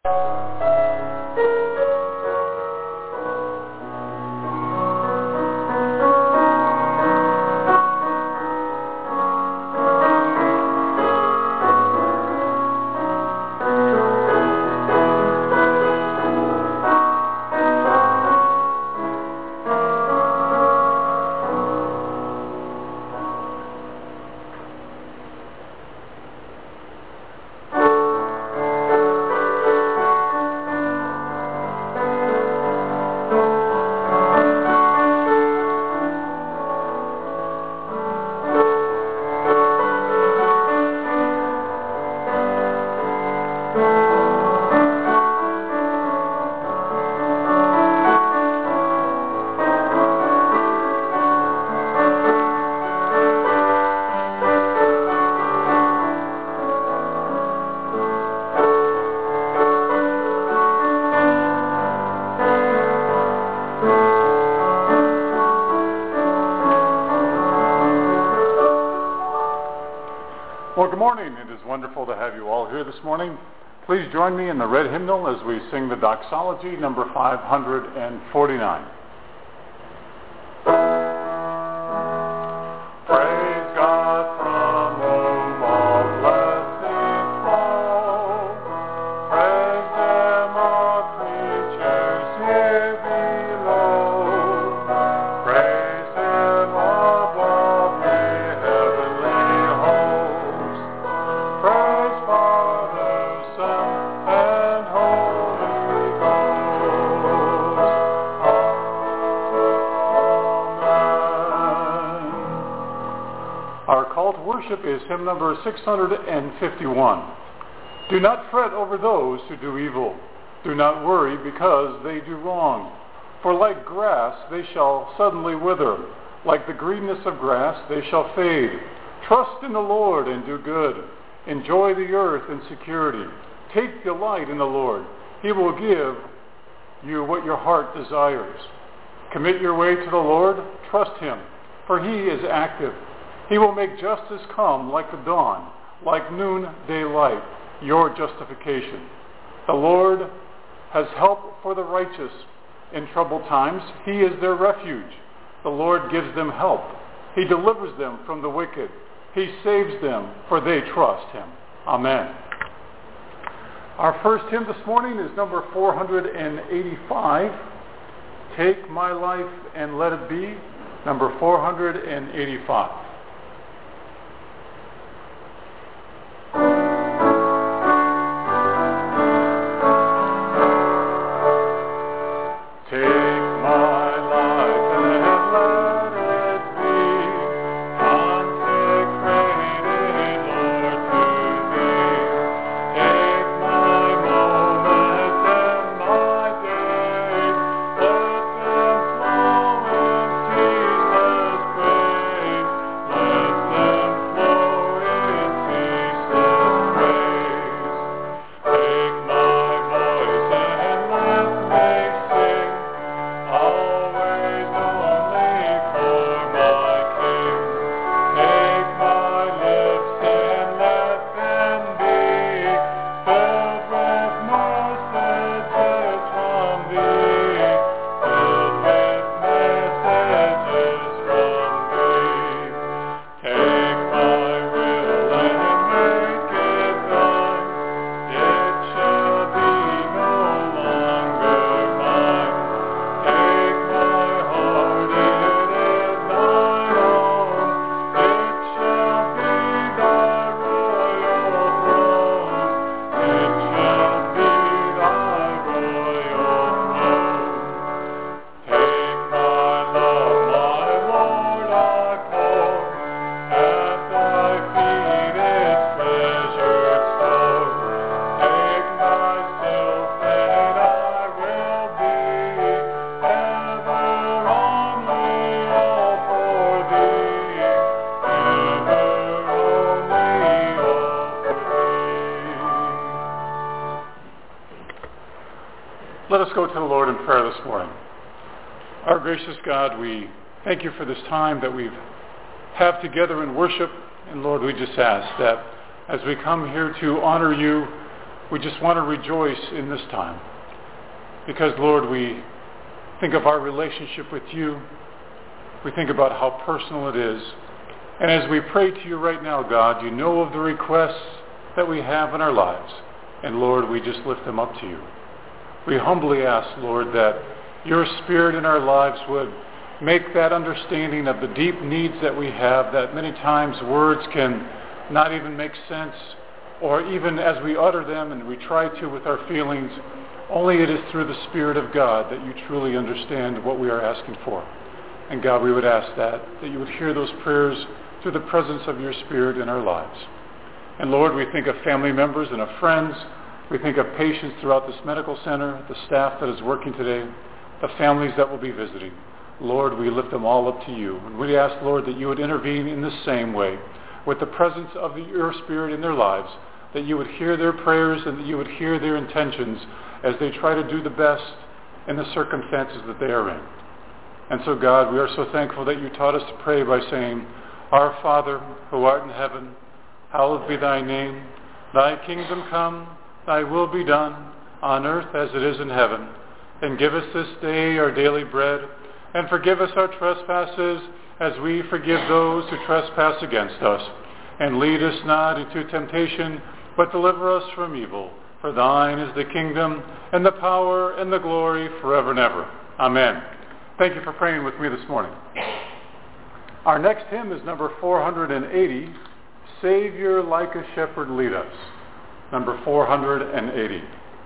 Well, good morning. It is wonderful to have you all here this morning. Please join me in the red hymnal as we sing the doxology, number 549. Praise God from whom all blessings flow. Praise Him, all creatures here below. Praise Him above the heavenly hosts. Praise Father, Son, and Holy Ghost. Amen. Our call to worship is hymn number 651. Do not fret over those who do evil. Do not worry because they do wrong. For like grass they shall suddenly wither. Like the greenness of grass they shall fade. Trust in the Lord and do good. Enjoy the earth in security. Take delight in the Lord. He will give you what your heart desires. Commit your way to the Lord. Trust Him, for He is active. He will make justice come like the dawn, like noonday light, your justification. The Lord has help for the righteous in troubled times. He is their refuge. The Lord gives them help. He delivers them from the wicked. He saves them, for they trust Him. Amen. Our first hymn this morning is number 485, Take My Life and Let It Be, number 485. Let us go to the Lord in prayer this morning. Our gracious God, we thank you for this time that we have together in worship. And Lord, we just ask that as we come here to honor you, we just want to rejoice in this time. Because, Lord, we think of our relationship with you. We think about how personal it is. And as we pray to you right now, God, you know of the requests that we have in our lives. And, Lord, we just lift them up to you. We humbly ask, Lord, that your Spirit in our lives would make that understanding of the deep needs that we have, that many times words can not even make sense, or even as we utter them and we try to with our feelings, only it is through the Spirit of God that you truly understand what we are asking for. And God, we would ask that you would hear those prayers through the presence of your Spirit in our lives. And Lord, we think of family members and of friends. We think of patients throughout this medical center, the staff that is working today, the families that will be visiting. Lord, we lift them all up to you. And we ask, Lord, that you would intervene in the same way with the presence of your Spirit in their lives, that you would hear their prayers and that you would hear their intentions as they try to do the best in the circumstances that they are in. And so, God, we are so thankful that you taught us to pray by saying, Our Father, who art in heaven, hallowed be thy name. Thy kingdom come, thy will be done, on earth as it is in heaven. And give us this day our daily bread, and forgive us our trespasses, as we forgive those who trespass against us. And lead us not into temptation, but deliver us from evil. For thine is the kingdom, and the power, and the glory, forever and ever. Amen. Thank you for praying with me this morning. Our next hymn is number 480, Savior Like a Shepherd Lead Us. Number 480.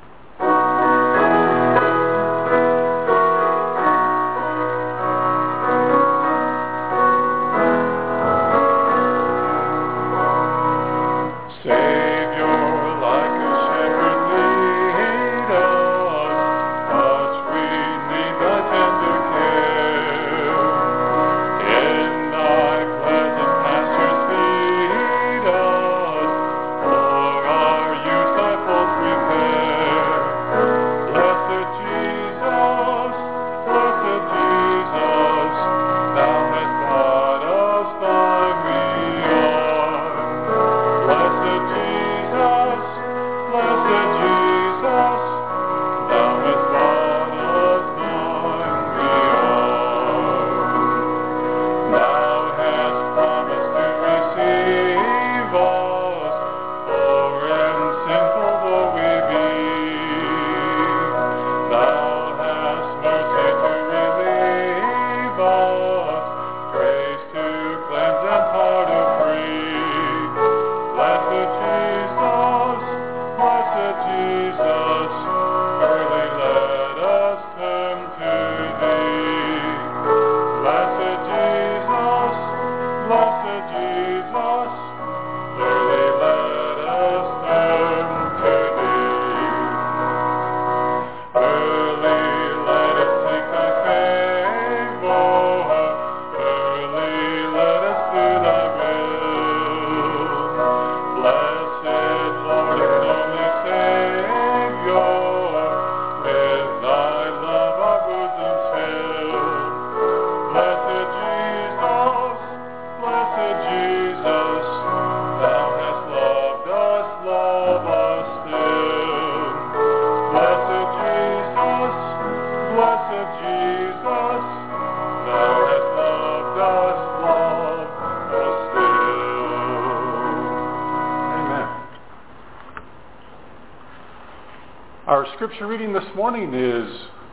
Our scripture reading this morning is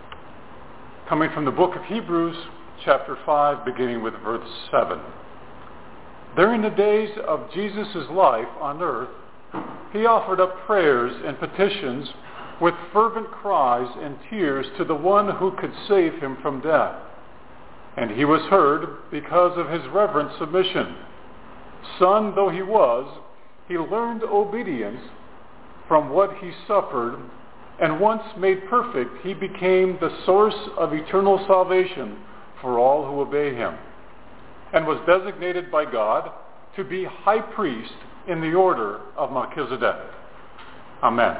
coming from the book of Hebrews, chapter 5, beginning with verse 7. During the days of Jesus' life on earth, he offered up prayers and petitions with fervent cries and tears to the one who could save him from death. And he was heard because of his reverent submission. Son though he was, he learned obedience from what he suffered, and once made perfect, he became the source of eternal salvation for all who obey him, and was designated by God to be high priest in the order of Melchizedek. Amen.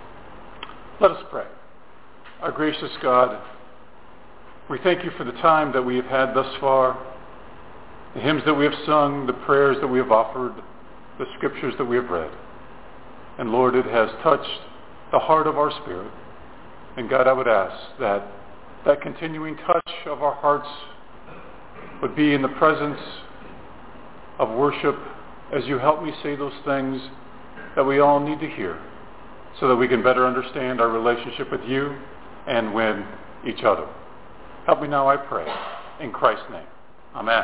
Let us pray. Our gracious God, we thank you for the time that we have had thus far, the hymns that we have sung, the prayers that we have offered, the scriptures that we have read. And Lord, it has touched the heart of our spirit. And God, I would ask that that continuing touch of our hearts would be in the presence of worship as you help me say those things that we all need to hear so that we can better understand our relationship with you and with each other. Help me now, I pray. In Christ's name. Amen.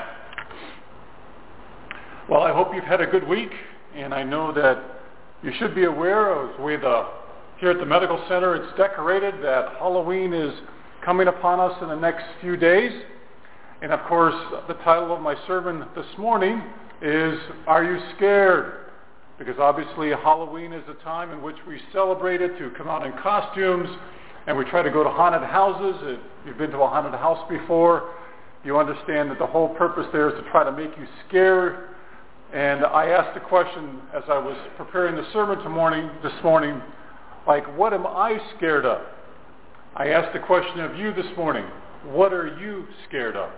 Well, I hope you've had a good week, and I know that you should be aware of the way here at the medical center it's decorated, that Halloween is coming upon us in the next few days. And of course, the title of my sermon this morning is, Are You Scared? Because obviously Halloween is a time in which we celebrate it to come out in costumes, and we try to go to haunted houses. If you've been to a haunted house before, you understand that the whole purpose there is to try to make you scared. And I asked the question as I was preparing the sermon this morning, like, what am I scared of? I asked the question of you this morning, what are you scared of?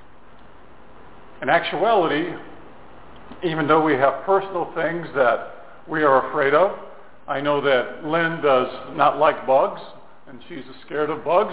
In actuality, even though we have personal things that we are afraid of, I know that Lynn does not like bugs, and she's scared of bugs,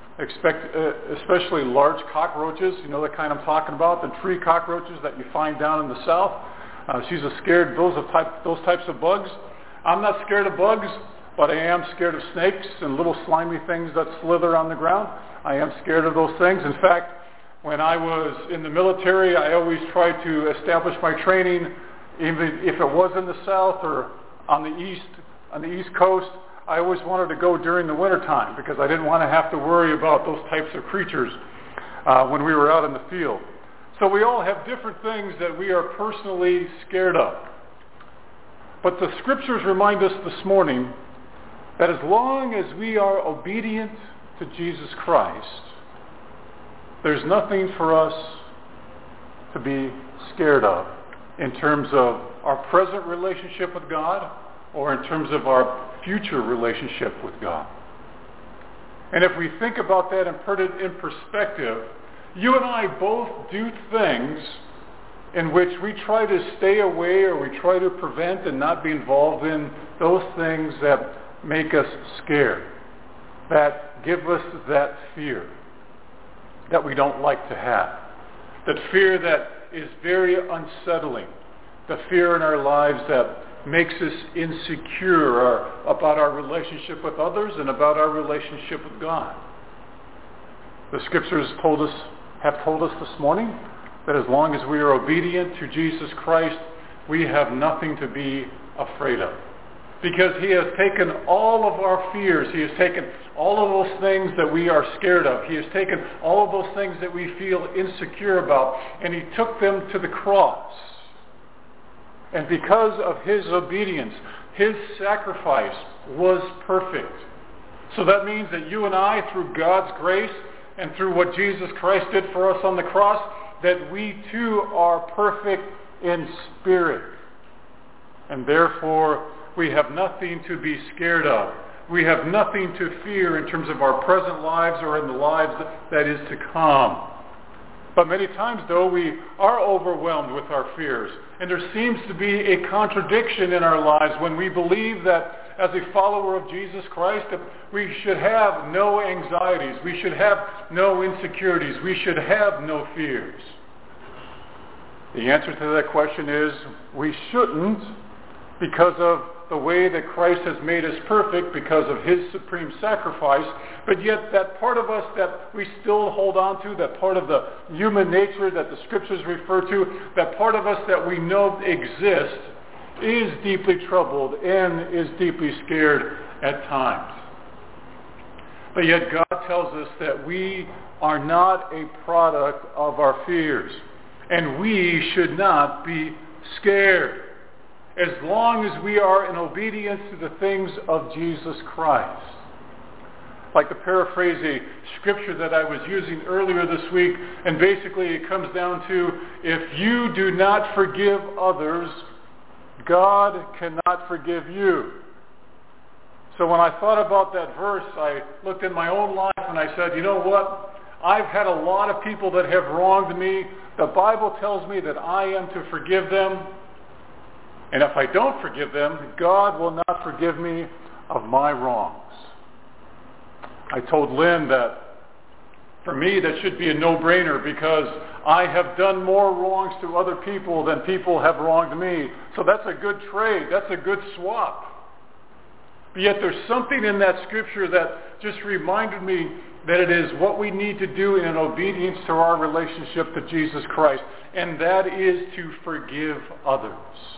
especially large cockroaches. You know the kind I'm talking about, the tree cockroaches that you find down in the south. She's scared of those types of bugs. I'm not scared of bugs, but I am scared of snakes and little slimy things that slither on the ground. I am scared of those things. In fact, when I was in the military, I always tried to establish my training, even if it was in the south or on the east coast. I always wanted to go during the wintertime because I didn't want to have to worry about those types of creatures when we were out in the field. So we all have different things that we are personally scared of. But the scriptures remind us this morning that as long as we are obedient to Jesus Christ, there's nothing for us to be scared of in terms of our present relationship with God or in terms of our future relationship with God. And if we think about that and put it in perspective, you and I both do things in which we try to stay away or we try to prevent and not be involved in those things that make us scared, that give us that fear that we don't like to have, that fear that is very unsettling, the fear in our lives that makes us insecure about our relationship with others and about our relationship with God. The scriptures have told us this morning that as long as we are obedient to Jesus Christ, we have nothing to be afraid of. Because he has taken all of our fears. He has taken all of those things that we are scared of. He has taken all of those things that we feel insecure about, and he took them to the cross. And because of his obedience, his sacrifice was perfect. So that means that you and I, through God's grace and through what Jesus Christ did for us on the cross, that we too are perfect in spirit. And therefore, we have nothing to be scared of. We have nothing to fear in terms of our present lives or in the lives that is to come. But many times, though, we are overwhelmed with our fears. And there seems to be a contradiction in our lives when we believe that as a follower of Jesus Christ, that we should have no anxieties. We should have no insecurities. We should have no fears. The answer to that question is we shouldn't, because of the way that Christ has made us perfect because of his supreme sacrifice, but yet that part of us that we still hold on to, that part of the human nature that the scriptures refer to, that part of us that we know exists, is deeply troubled and is deeply scared at times. But yet God tells us that we are not a product of our fears, and we should not be scared, as long as we are in obedience to the things of Jesus Christ. Like to paraphrase a scripture that I was using earlier this week, and basically it comes down to, if you do not forgive others, God cannot forgive you. So when I thought about that verse, I looked in my own life and I said, you know what? I've had a lot of people that have wronged me. The Bible tells me that I am to forgive them. And if I don't forgive them, God will not forgive me of my wrongs. I told Lynn that for me that should be a no-brainer because I have done more wrongs to other people than people have wronged me. So that's a good trade. That's a good swap. But yet there's something in that scripture that just reminded me that it is what we need to do in obedience to our relationship to Jesus Christ, and that is to forgive others.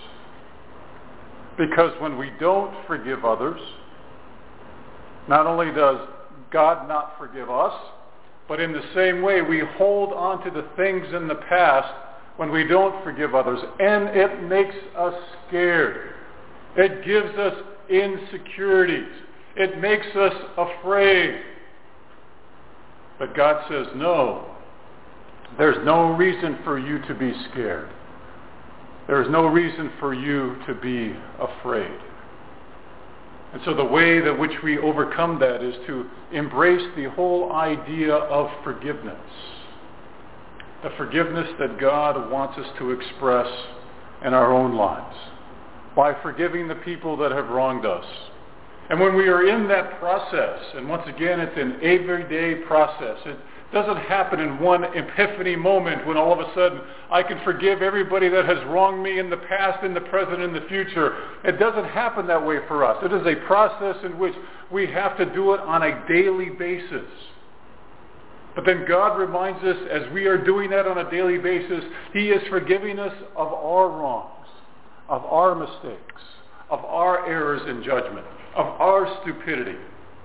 Because when we don't forgive others, not only does God not forgive us, but in the same way we hold on to the things in the past when we don't forgive others, and it makes us scared. It gives us insecurities. It makes us afraid. But God says, no, there's no reason for you to be scared. There's no reason for you to be afraid. And so the way that which we overcome that is to embrace the whole idea of forgiveness. The forgiveness that God wants us to express in our own lives by forgiving the people that have wronged us. And when we are in that process, and once again it's an everyday process, it doesn't happen in one epiphany moment when all of a sudden I can forgive everybody that has wronged me in the past, in the present, in the future. It doesn't happen that way for us. It is a process in which we have to do it on a daily basis. But then God reminds us as we are doing that on a daily basis, He is forgiving us of our wrongs, of our mistakes, of our errors in judgment, of our stupidity.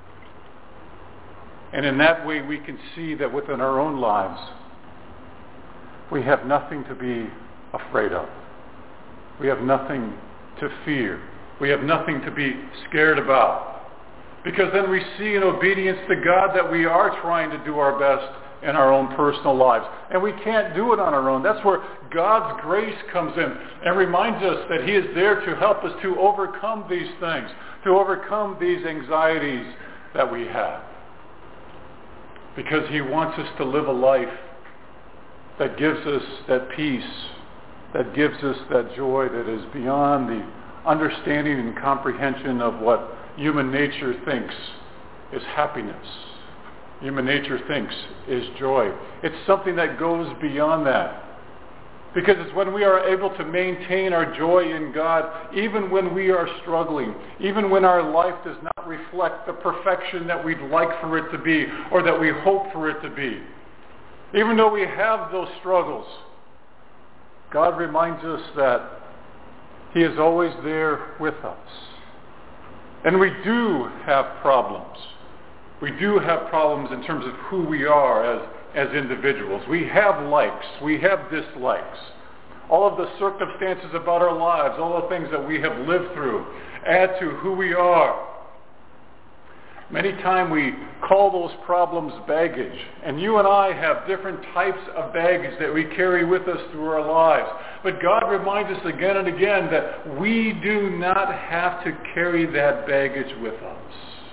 And in that way we can see that within our own lives we have nothing to be afraid of. We have nothing to fear. We have nothing to be scared about. Because then we see in obedience to God that we are trying to do our best in our own personal lives. And we can't do it on our own. That's where God's grace comes in and reminds us that He is there to help us to overcome these things, to overcome these anxieties that we have. Because He wants us to live a life that gives us that peace, that gives us that joy that is beyond the understanding and comprehension of what human nature thinks is happiness. Human nature thinks is joy. It's something that goes beyond that. Because it's when we are able to maintain our joy in God, even when we are struggling, even when our life does not reflect the perfection that we'd like for it to be, or that we hope for it to be. Even though we have those struggles, God reminds us that He is always there with us. And we do have problems. We do have problems in terms of who we are as individuals. We have likes. We have dislikes. All of the circumstances about our lives, all the things that we have lived through, add to who we are. Many times we call those problems baggage. And you and I have different types of baggage that we carry with us through our lives. But God reminds us again and again that we do not have to carry that baggage with us.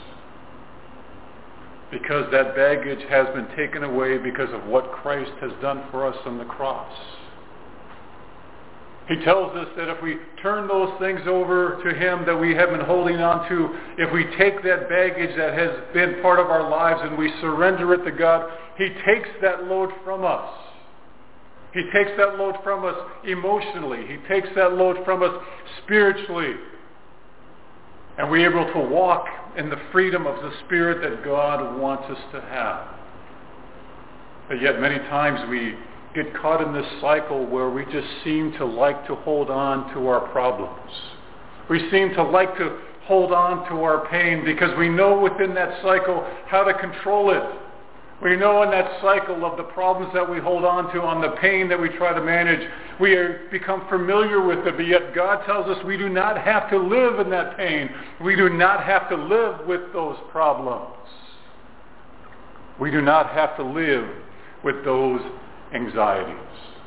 Because that baggage has been taken away because of what Christ has done for us on the cross. He tells us that if we turn those things over to Him that we have been holding on to, if we take that baggage that has been part of our lives and we surrender it to God, He takes that load from us. He takes that load from us emotionally. He takes that load from us spiritually. And we're able to walk in the freedom of the Spirit that God wants us to have. But yet many times we get caught in this cycle where we just seem to like to hold on to our problems. We seem to like to hold on to our pain because we know within that cycle how to control it. We know in that cycle of the problems that we hold on to, on the pain that we try to manage, we become familiar with it, but yet God tells us we do not have to live in that pain. We do not have to live with those problems. We do not have to live with those anxieties.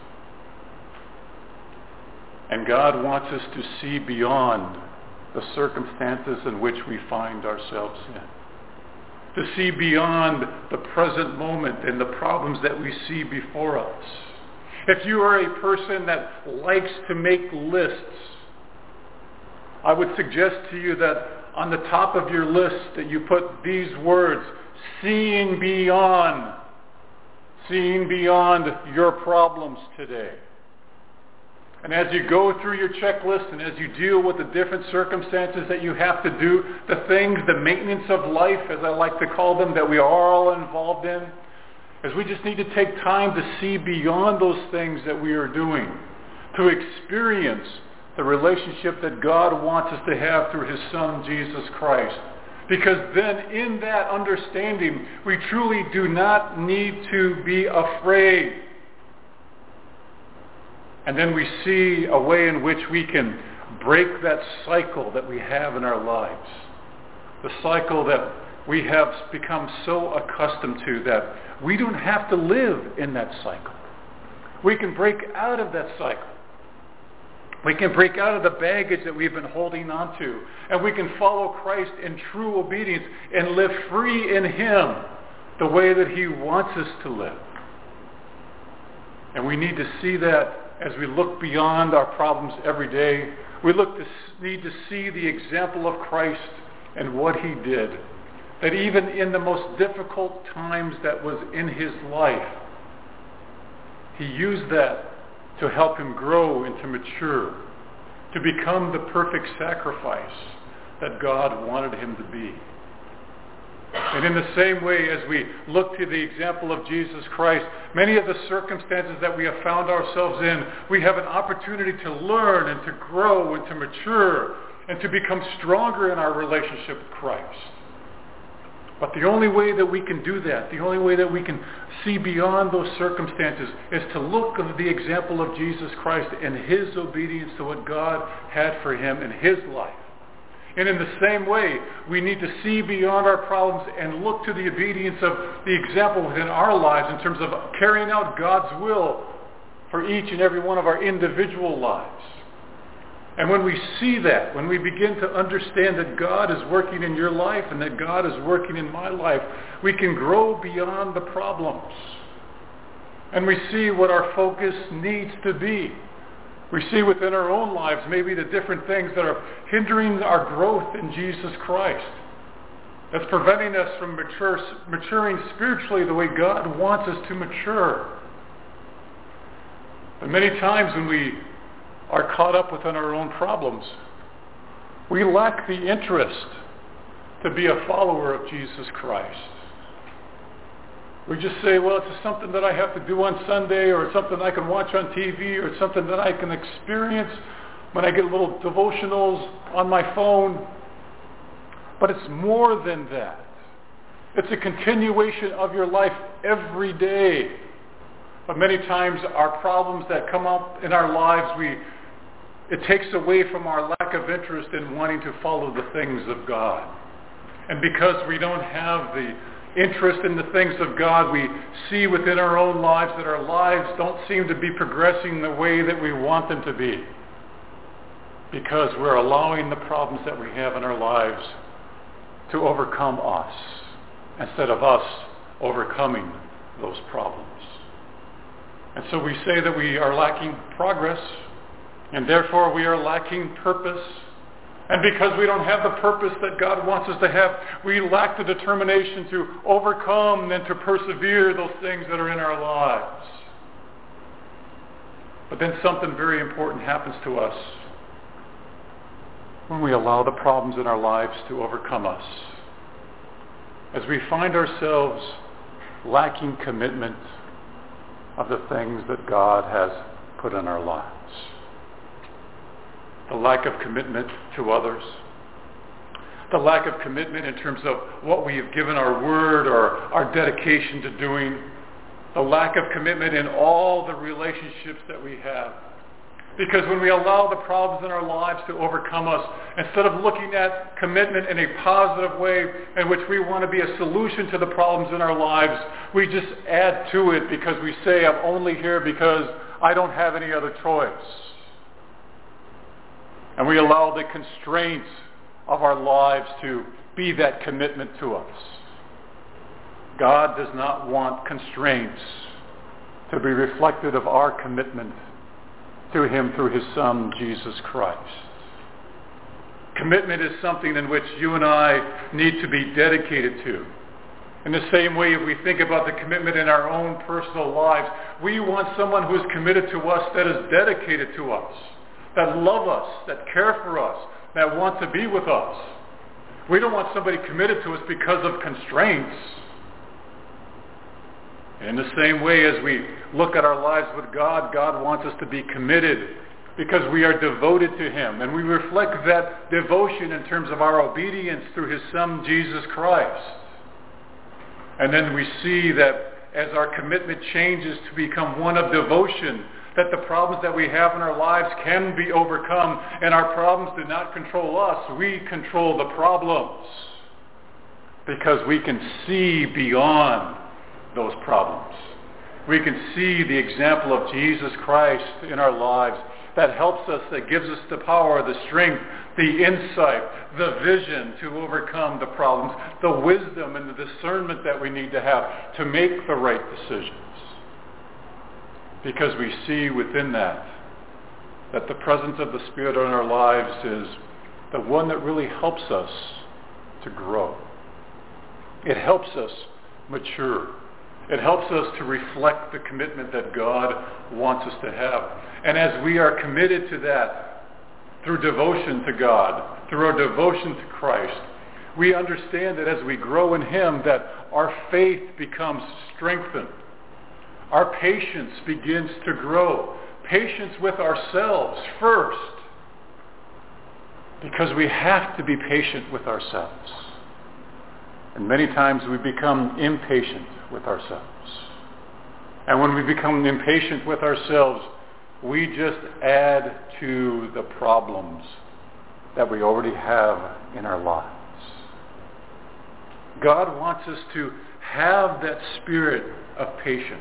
And God wants us to see beyond the circumstances in which we find ourselves in. To see beyond the present moment and the problems that we see before us. If you are a person that likes to make lists, I would suggest to you that on the top of your list that you put these words, seeing beyond your problems today. And as you go through your checklist and as you deal with the different circumstances that you have to do, the things, the maintenance of life, as I like to call them, that we are all involved in, as we just need to take time to see beyond those things that we are doing, to experience the relationship that God wants us to have through His Son, Jesus Christ. Because then in that understanding, we truly do not need to be afraid. And then we see a way in which we can break that cycle that we have in our lives. The cycle that we have become so accustomed to that we don't have to live in that cycle. We can break out of that cycle. We can break out of the baggage that we've been holding on to. And we can follow Christ in true obedience and live free in Him the way that He wants us to live. And we need to see that as we look beyond our problems every day. We need to see the example of Christ and what He did. That even in the most difficult times that was in His life, He used that to help Him grow and to mature, to become the perfect sacrifice that God wanted Him to be. And in the same way, as we look to the example of Jesus Christ, many of the circumstances that we have found ourselves in, we have an opportunity to learn and to grow and to mature and to become stronger in our relationship with Christ. But the only way that we can do that, the only way that we can see beyond those circumstances, is to look at the example of Jesus Christ and His obedience to what God had for Him in His life. And in the same way, we need to see beyond our problems and look to the obedience of the example within our lives in terms of carrying out God's will for each and every one of our individual lives. And when we see that, when we begin to understand that God is working in your life and that God is working in my life, we can grow beyond the problems. And we see what our focus needs to be. We see within our own lives maybe the different things that are hindering our growth in Jesus Christ. That's preventing us from maturing spiritually the way God wants us to mature. But many times when we are caught up within our own problems, we lack the interest to be a follower of Jesus Christ. We just say, well, it's something that I have to do on Sunday, or it's something I can watch on TV, or it's something that I can experience when I get little devotionals on my phone. But it's more than that. It's a continuation of your life every day. But many times our problems that come up in our lives, it takes away from our lack of interest in wanting to follow the things of God. And because we don't have the interest in the things of God, we see within our own lives that our lives don't seem to be progressing the way that we want them to be, because we're allowing the problems that we have in our lives to overcome us instead of us overcoming those problems. And so we say that we are lacking progress, and therefore we are lacking purpose. And because we don't have the purpose that God wants us to have, we lack the determination to overcome and to persevere those things that are in our lives. But then something very important happens to us when we allow the problems in our lives to overcome us. As we find ourselves lacking commitment of the things that God has put in our lives. The lack of commitment to others. The lack of commitment in terms of what we have given our word or our dedication to doing. The lack of commitment in all the relationships that we have. Because when we allow the problems in our lives to overcome us, instead of looking at commitment in a positive way in which we want to be a solution to the problems in our lives, we just add to it because we say, I'm only here because I don't have any other choice. And we allow the constraints of our lives to be that commitment to us. God does not want constraints to be reflected of our commitment to Him through His Son, Jesus Christ. Commitment is something in which you and I need to be dedicated to. In the same way, if we think about the commitment in our own personal lives, we want someone who is committed to us, that is dedicated to us, that love us, that care for us, that want to be with us. We don't want somebody committed to us because of constraints. In the same way, as we look at our lives with God, God wants us to be committed because we are devoted to Him. And we reflect that devotion in terms of our obedience through His Son, Jesus Christ. And then we see that as our commitment changes to become one of devotion, that the problems that we have in our lives can be overcome, and our problems do not control us. We control the problems because we can see beyond those problems. We can see the example of Jesus Christ in our lives that helps us, that gives us the power, the strength, the insight, the vision to overcome the problems, the wisdom and the discernment that we need to have to make the right decisions. Because we see within that the presence of the Spirit in our lives is the one that really helps us to grow. It helps us mature. It helps us to reflect the commitment that God wants us to have. And as we are committed to that through devotion to God, through our devotion to Christ, we understand that as we grow in Him, that our faith becomes strengthened. Our patience begins to grow. Patience with ourselves first, because we have to be patient with ourselves. And many times we become impatient with ourselves. And when we become impatient with ourselves, we just add to the problems that we already have in our lives. God wants us to have that spirit of patience.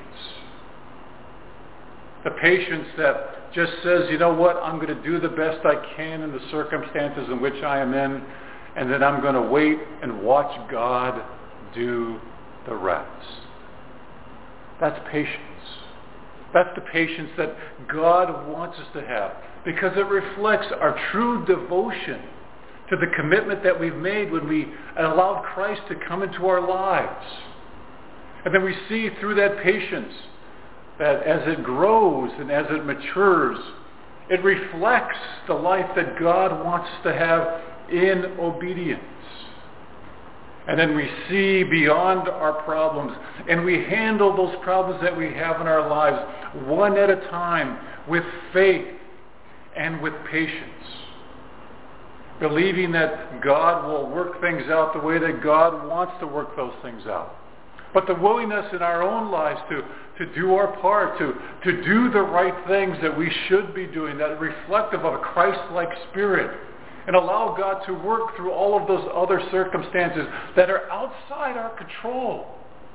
The patience that just says, you know what, I'm going to do the best I can in the circumstances in which I am in, and then I'm going to wait and watch God do the rest. That's patience. That's the patience that God wants us to have, because it reflects our true devotion to the commitment that we've made when we allowed Christ to come into our lives. And then we see through that patience that as it grows and as it matures, it reflects the life that God wants us to have in obedience. And then we see beyond our problems, and we handle those problems that we have in our lives one at a time with faith and with patience, believing that God will work things out the way that God wants to work those things out. But the willingness in our own lives to do our part, to do the right things that we should be doing, that are reflective of a Christ-like spirit, and allow God to work through all of those other circumstances that are outside our control.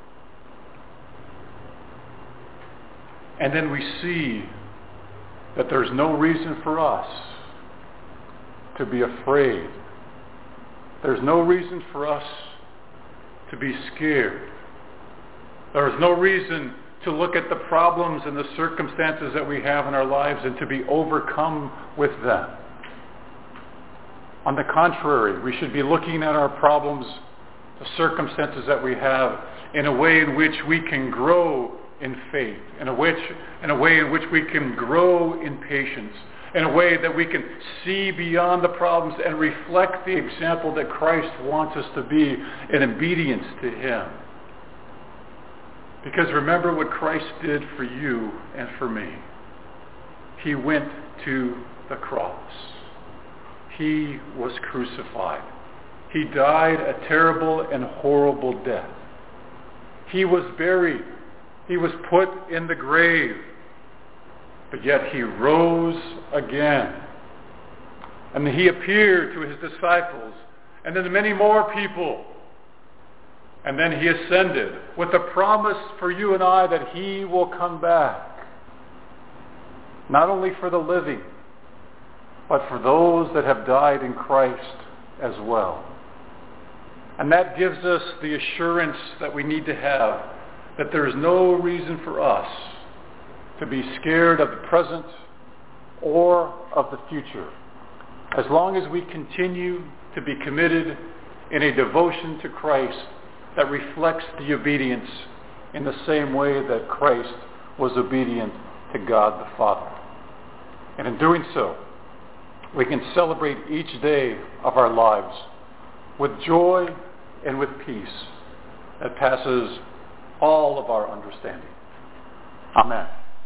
And then we see that there's no reason for us to be afraid. There's no reason for us to be scared. There is no reason to look at the problems and the circumstances that we have in our lives and to be overcome with them. On the contrary, we should be looking at our problems, the circumstances that we have, in a way in which we can grow in faith, in a way in which we can grow in patience, in a way that we can see beyond the problems and reflect the example that Christ wants us to be in obedience to Him. Because remember what Christ did for you and for me. He went to the cross. He was crucified. He died a terrible and horrible death. He was buried. He was put in the grave. But yet He rose again. And He appeared to His disciples and then to many more people. And then He ascended with the promise for you and I that He will come back. Not only for the living, but for those that have died in Christ as well. And that gives us the assurance that we need to have that there is no reason for us to be scared of the present or of the future. as long as we continue to be committed in a devotion to Christ that reflects the obedience in the same way that Christ was obedient to God the Father. And in doing so, we can celebrate each day of our lives with joy and with peace that passes all of our understanding. Amen.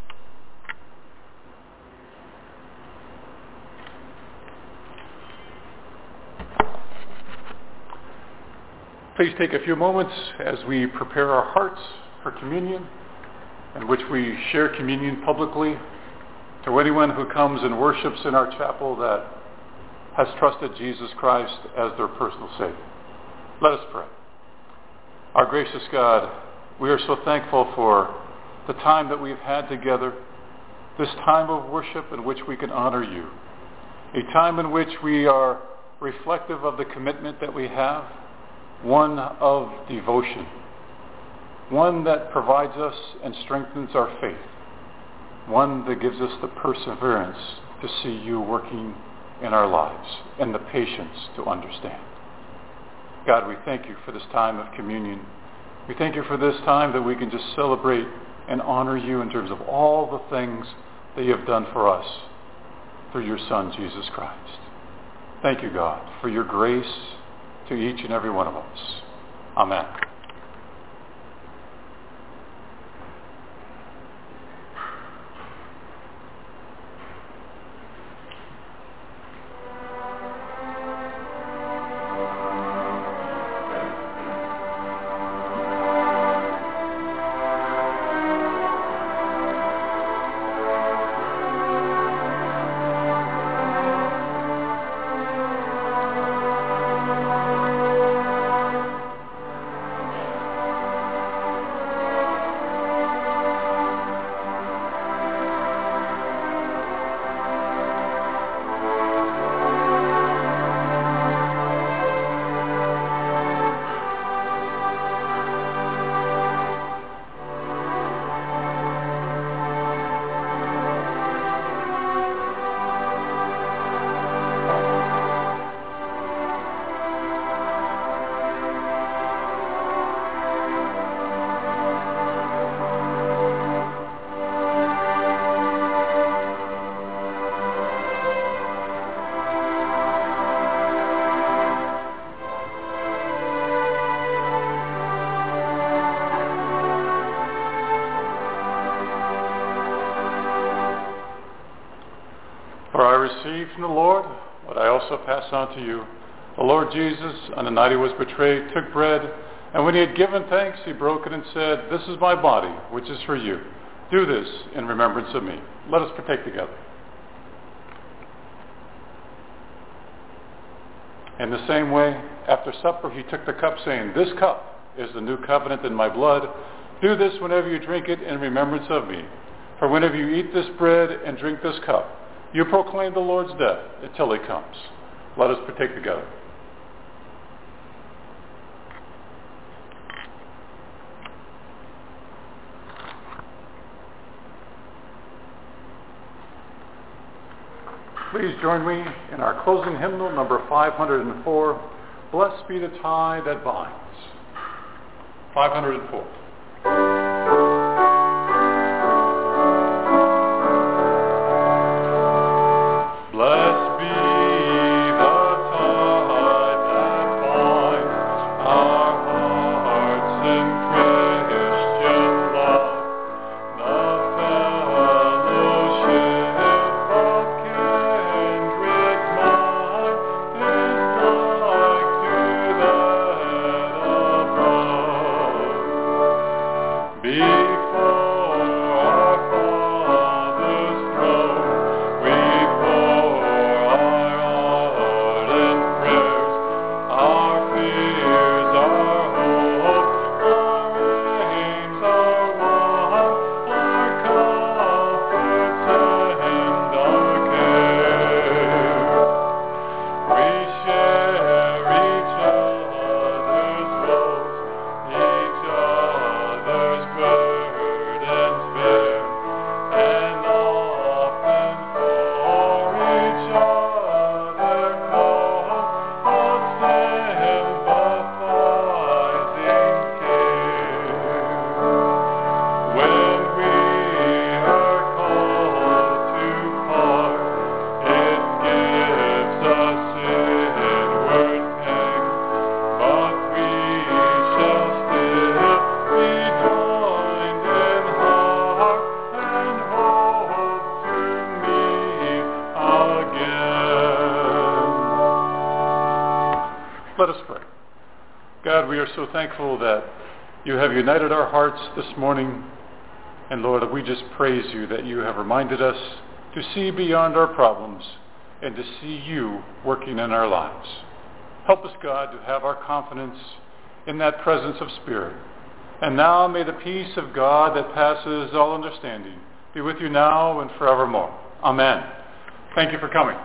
Please take a few moments as we prepare our hearts for communion, in which we share communion publicly to anyone who comes and worships in our chapel that has trusted Jesus Christ as their personal Savior. Let us pray. Our gracious God, we are so thankful for the time that we've had together, this time of worship in which we can honor you, a time in which we are reflective of the commitment that we have, one of devotion, one that provides us and strengthens our faith, one that gives us the perseverance to see you working in our lives and the patience to understand. God, we thank you for this time of communion. We thank you for this time that we can just celebrate and honor you in terms of all the things that you have done for us through your Son, Jesus Christ. Thank you, God, for your grace to each and every one of us. Amen. Received from the Lord what I also pass on to you. The Lord Jesus, on the night he was betrayed, took bread, and when he had given thanks, he broke it and said, "This is my body, which is for you. Do this in remembrance of me." Let us partake together. In the same way, after supper, he took the cup, saying, "This cup is the new covenant in my blood. Do this whenever you drink it in remembrance of me. For whenever you eat this bread and drink this cup, you proclaim the Lord's death until he comes." Let us partake together. Please join me in our closing hymnal, number 504, "Blessed be the tie that binds." 504. are so thankful that you have united our hearts this morning. And Lord, we just praise you that you have reminded us to see beyond our problems and to see you working in our lives. Help us, God, to have our confidence in that presence of Spirit. And now may the peace of God that passes all understanding be with you now and forevermore. Amen. Thank you for coming.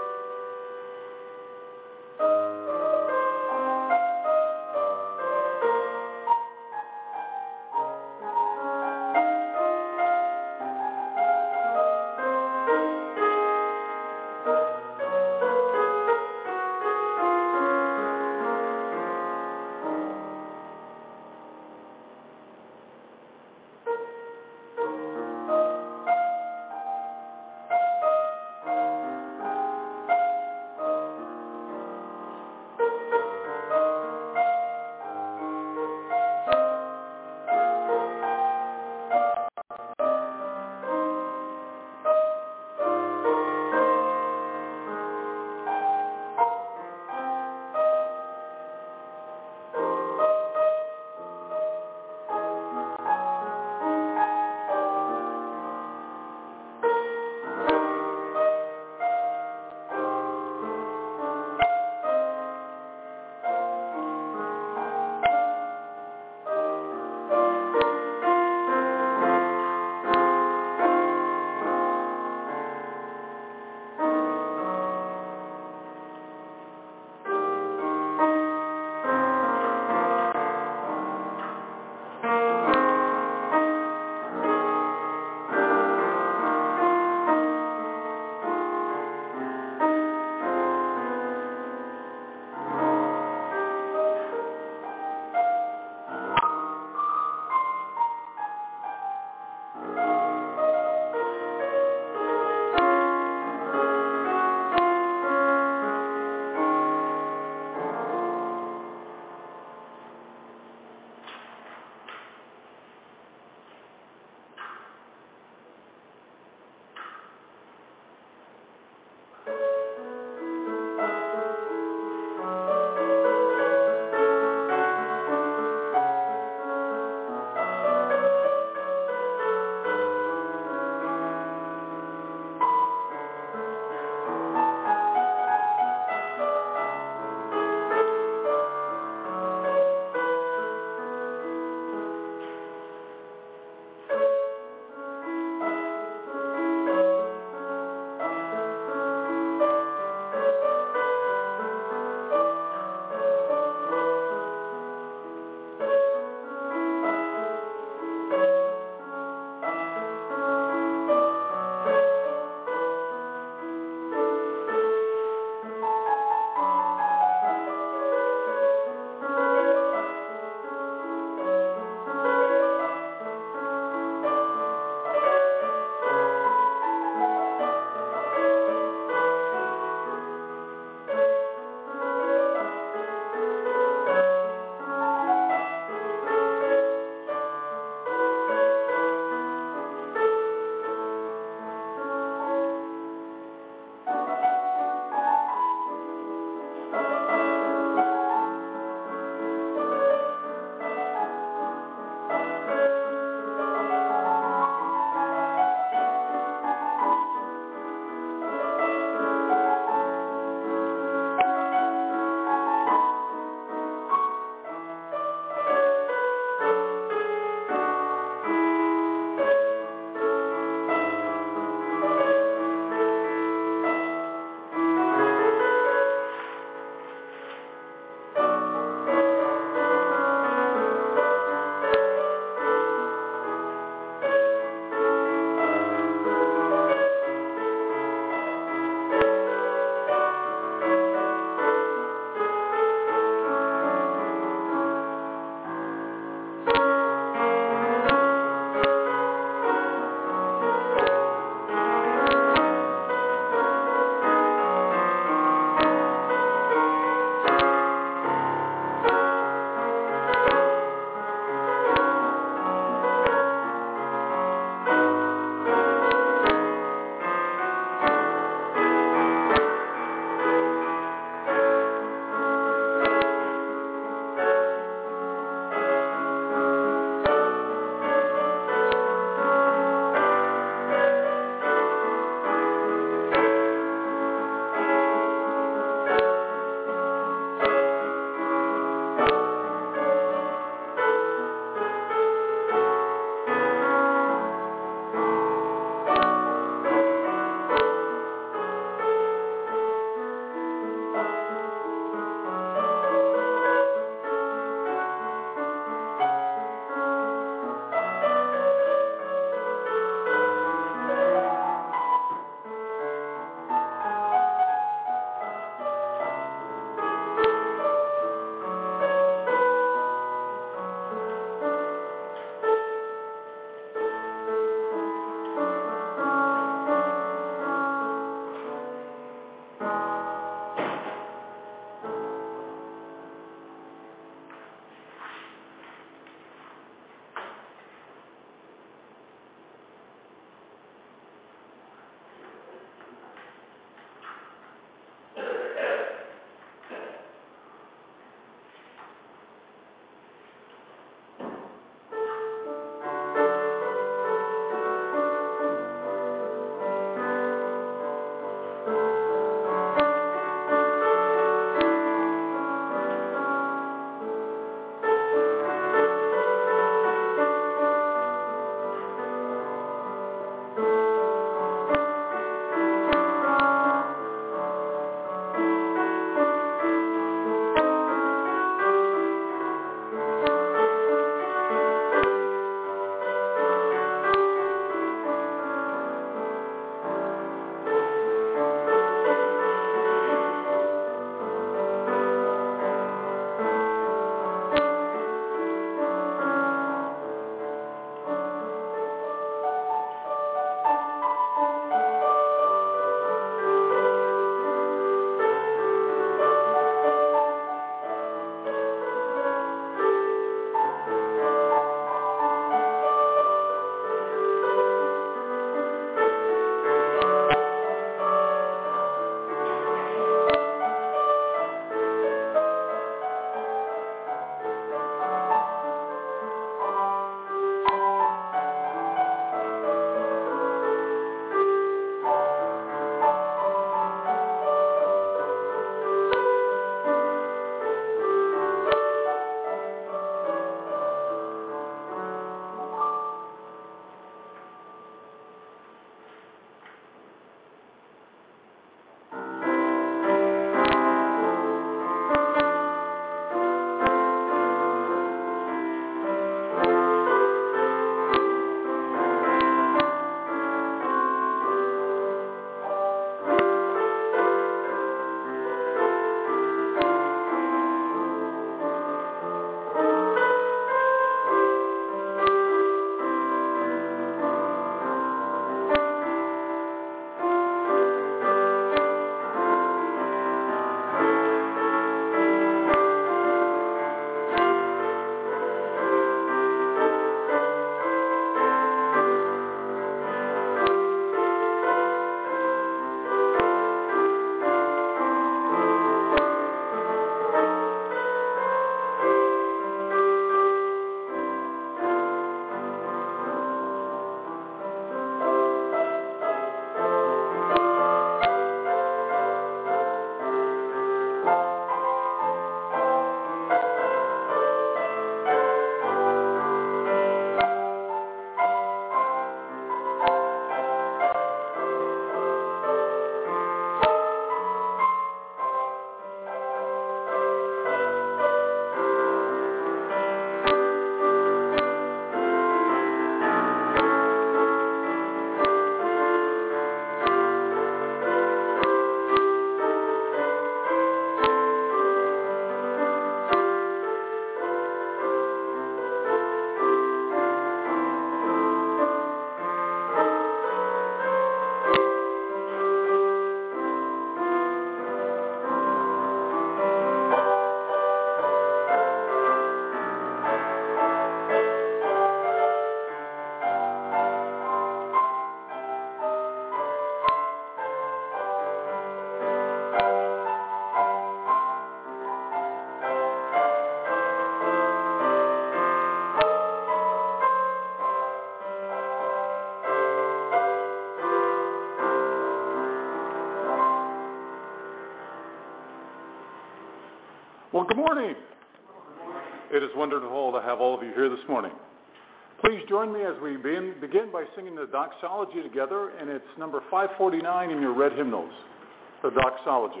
Good morning. It is wonderful to have all of you here this morning. Please join me as we begin by singing the doxology together, and it's number 549 in your red hymnals, the doxology.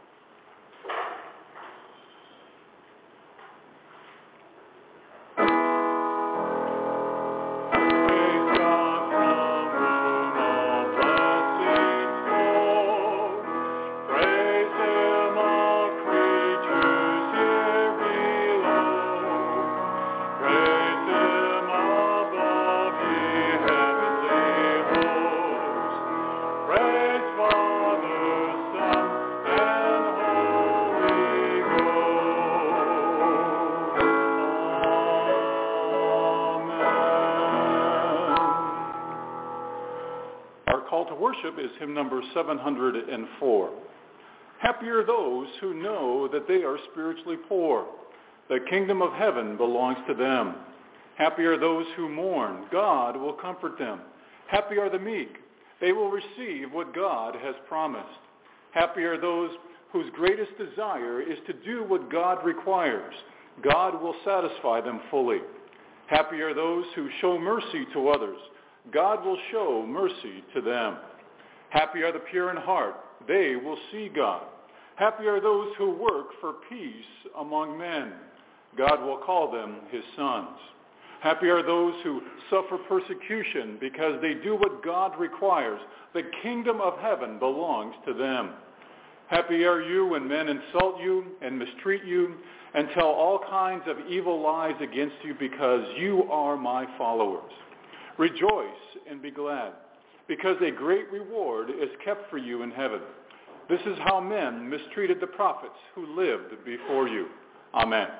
Worship is hymn number 704. Happy are those who know that they are spiritually poor. The kingdom of heaven belongs to them. Happy are those who mourn. God will comfort them. Happy are the meek. They will receive what God has promised. Happy are those whose greatest desire is to do what God requires. God will satisfy them fully. Happy are those who show mercy to others. God will show mercy to them. Happy are the pure in heart. They will see God. Happy are those who work for peace among men. God will call them his sons. Happy are those who suffer persecution because they do what God requires. The kingdom of heaven belongs to them. Happy are you when men insult you and mistreat you and tell all kinds of evil lies against you because you are my followers. Rejoice and be glad, because a great reward is kept for you in heaven. This is how men mistreated the prophets who lived before you. Amen.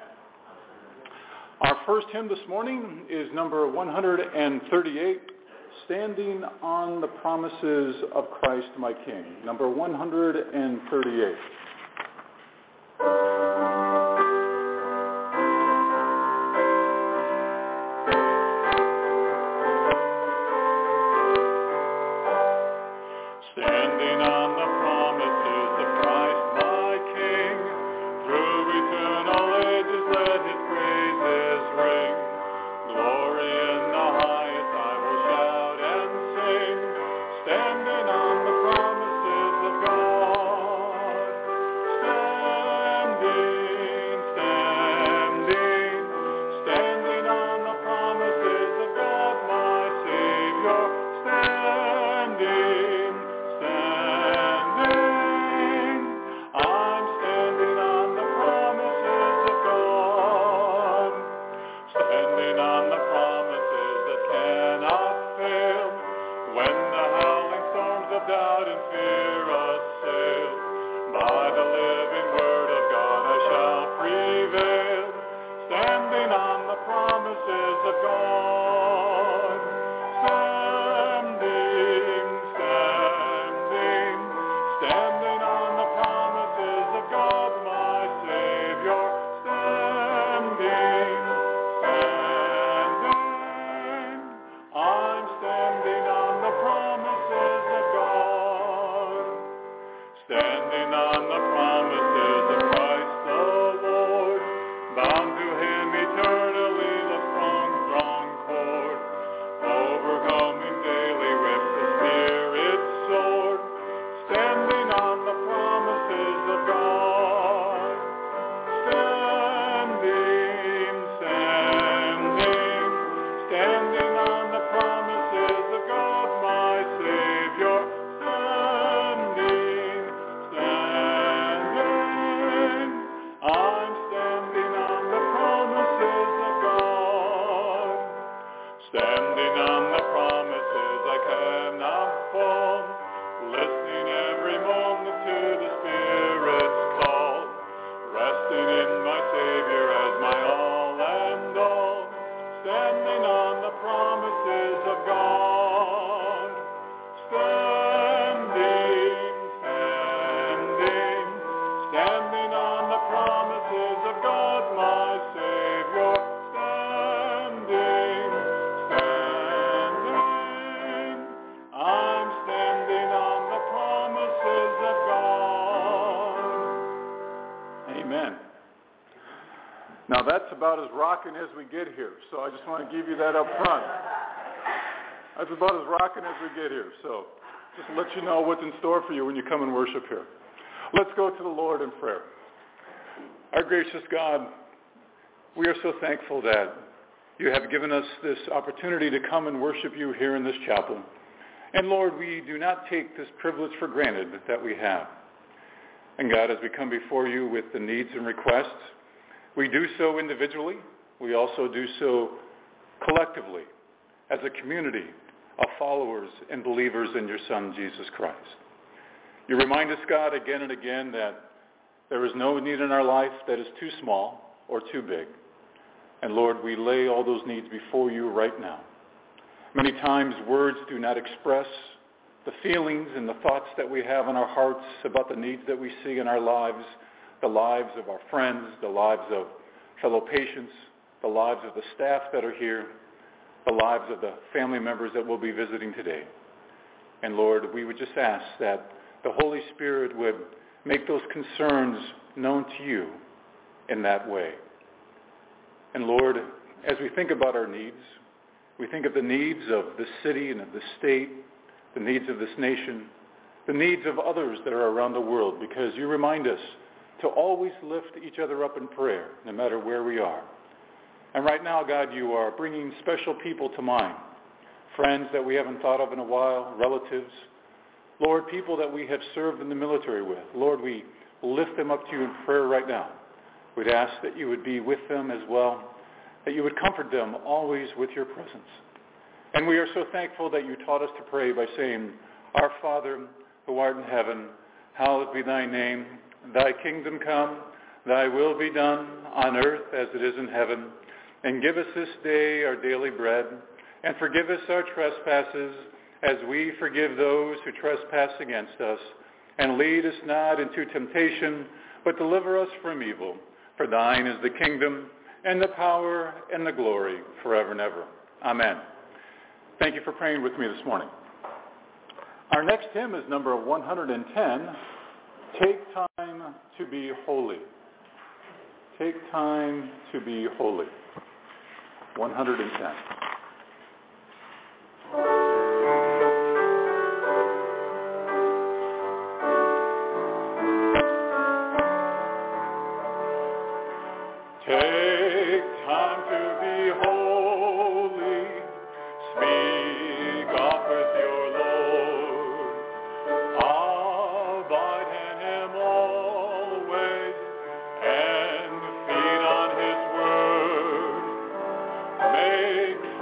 Our first hymn this morning is number 138, Standing on the Promises of Christ my King. Number 138. Standing on the promises Now that's about as rocking as we get here, so I just want to give you that up front. That's about as rocking as we get here, so just to let you know what's in store for you when you come and worship here. Let's go to the Lord in prayer. Our gracious God, we are so thankful that you have given us this opportunity to come and worship you here in this chapel. And Lord, we do not take this privilege for granted that we have. And God, as we come before you with the needs and requests, we do so individually. We also do so collectively as a community of followers and believers in your Son, Jesus Christ. You remind us, God, again and again that there is no need in our life that is too small or too big. And Lord, we lay all those needs before you right now. Many times words do not express the feelings and the thoughts that we have in our hearts about the needs that we see in our lives, the lives of our friends, the lives of fellow patients, the lives of the staff that are here, the lives of the family members that we'll be visiting today. And Lord, we would just ask that the Holy Spirit would make those concerns known to you in that way. And Lord, as we think about our needs, we think of the needs of this city and of this state, the needs of this nation, the needs of others that are around the world, because you remind us to always lift each other up in prayer, no matter where we are. And right now, God, you are bringing special people to mind, friends that we haven't thought of in a while, relatives, Lord, people that we have served in the military with. Lord, we lift them up to you in prayer right now. We'd ask that you would be with them as well, that you would comfort them always with your presence. And we are so thankful that you taught us to pray by saying, Our Father, who art in heaven, hallowed be thy name. Thy kingdom come, thy will be done on earth as it is in heaven. And give us this day our daily bread, and forgive us our trespasses, as we forgive those who trespass against us. And lead us not into temptation, but deliver us from evil. For thine is the kingdom, and the power, and the glory, forever and ever. Amen. Thank you for praying with me this morning. Our next hymn is number 110, Take Time to Be Holy. Take time to be holy. 110. Take time to be holy, speak oft with your Lord, abide in him always, and feed on his word, make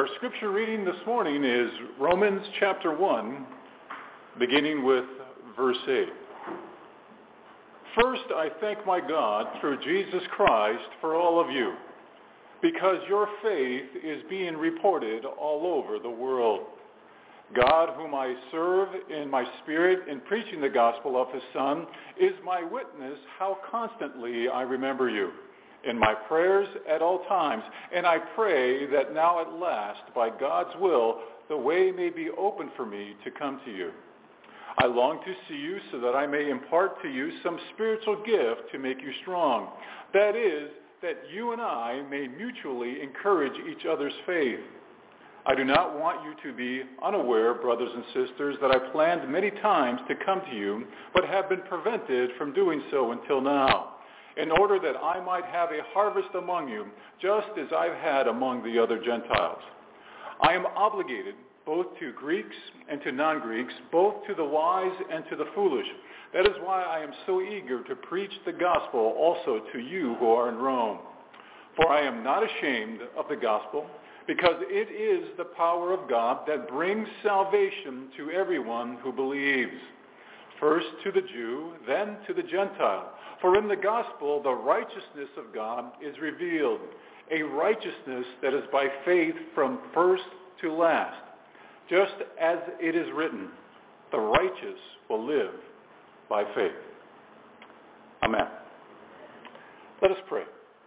Our scripture reading this morning is Romans chapter 1, beginning with verse 8. First, I thank my God through Jesus Christ for all of you, because your faith is being reported all over the world. God, whom I serve in my spirit in preaching the gospel of his Son, is my witness how constantly I remember you in my prayers at all times, and I pray that now at last, by God's will, the way may be open for me to come to you. I long to see you so that I may impart to you some spiritual gift to make you strong. That is, that you and I may mutually encourage each other's faith. I do not want you to be unaware, brothers and sisters, that I planned many times to come to you, but have been prevented from doing so until now, in order that I might have a harvest among you, just as I've had among the other Gentiles. I am obligated both to Greeks and to non-Greeks, both to the wise and to the foolish. That is why I am so eager to preach the gospel also to you who are in Rome. For I am not ashamed of the gospel, because it is the power of God that brings salvation to everyone who believes. First to the Jew, then to the Gentile. For in the gospel, the righteousness of God is revealed, a righteousness that is by faith from first to last. Just as it is written, the righteous will live by faith. Amen. Let us pray.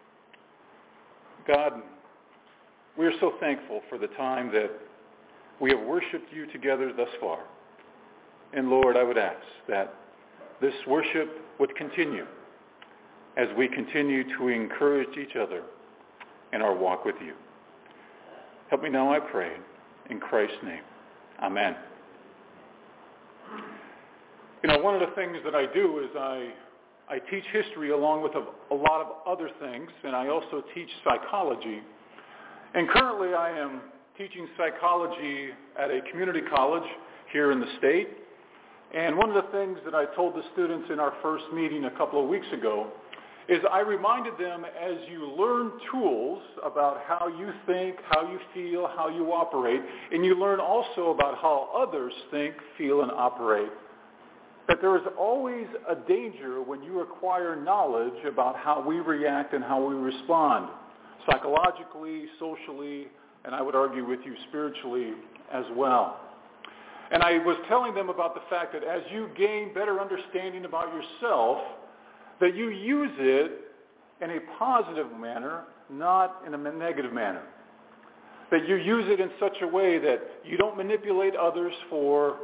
God, we are so thankful for the time that we have worshiped you together thus far. And Lord, I would ask that this worship would continue as we continue to encourage each other in our walk with you. Help me now, I pray, in Christ's name. Amen. You know, one of the things that I do is I teach history along with a lot of other things, and I also teach psychology. And currently I am teaching psychology at a community college here in the state. And one of the things that I told the students in our first meeting a couple of weeks ago is I reminded them, as you learn tools about how you think, how you feel, how you operate, and you learn also about how others think, feel, and operate, that there is always a danger when you acquire knowledge about how we react and how we respond, psychologically, socially, and I would argue with you spiritually as well. And I was telling them about the fact that as you gain better understanding about yourself, that you use it in a positive manner, not in a negative manner. That you use it in such a way that you don't manipulate others for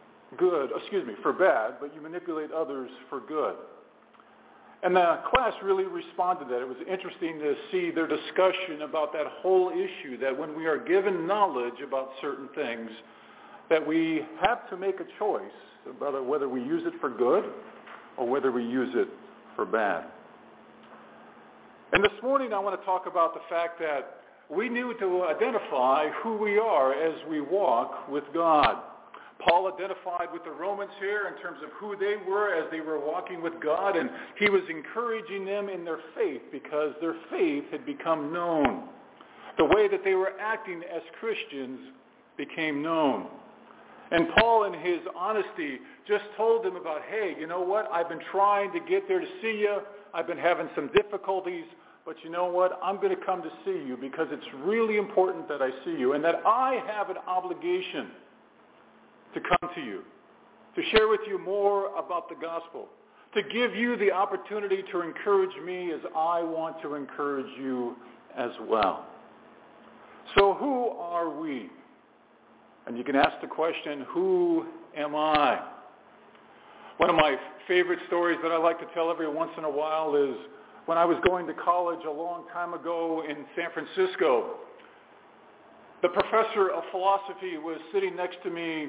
bad, but you manipulate others for good. And the class really responded to that. It was interesting to see their discussion about that whole issue, that when we are given knowledge about certain things, that we have to make a choice about whether we use it for good or whether we use it for bad. And this morning I want to talk about the fact that we need to identify who we are as we walk with God. Paul identified with the Romans here in terms of who they were as they were walking with God, and he was encouraging them in their faith because their faith had become known. The way that they were acting as Christians became known. And Paul, in his honesty, just told them about, hey, you know what? I've been trying to get there to see you. I've been having some difficulties. But you know what? I'm going to come to see you because it's really important that I see you and that I have an obligation to come to you, to share with you more about the gospel, to give you the opportunity to encourage me as I want to encourage you as well. So who are we? And you can ask the question, who am I? One of my favorite stories that I like to tell every once in a while is when I was going to college a long time ago in San Francisco. The professor of philosophy was standing next to me,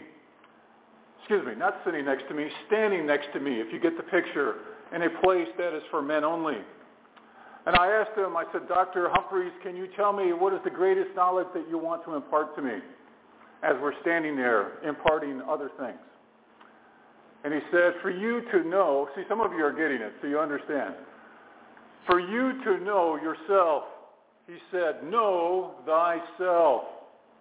if you get the picture, in a place that is for men only. And I asked him, I said, Dr. Humphreys, can you tell me what is the greatest knowledge that you want to impart to me as we're standing there imparting other things? And he said, for you to know, see, some of you are getting it, so you understand. For you to know yourself, he said, know thyself.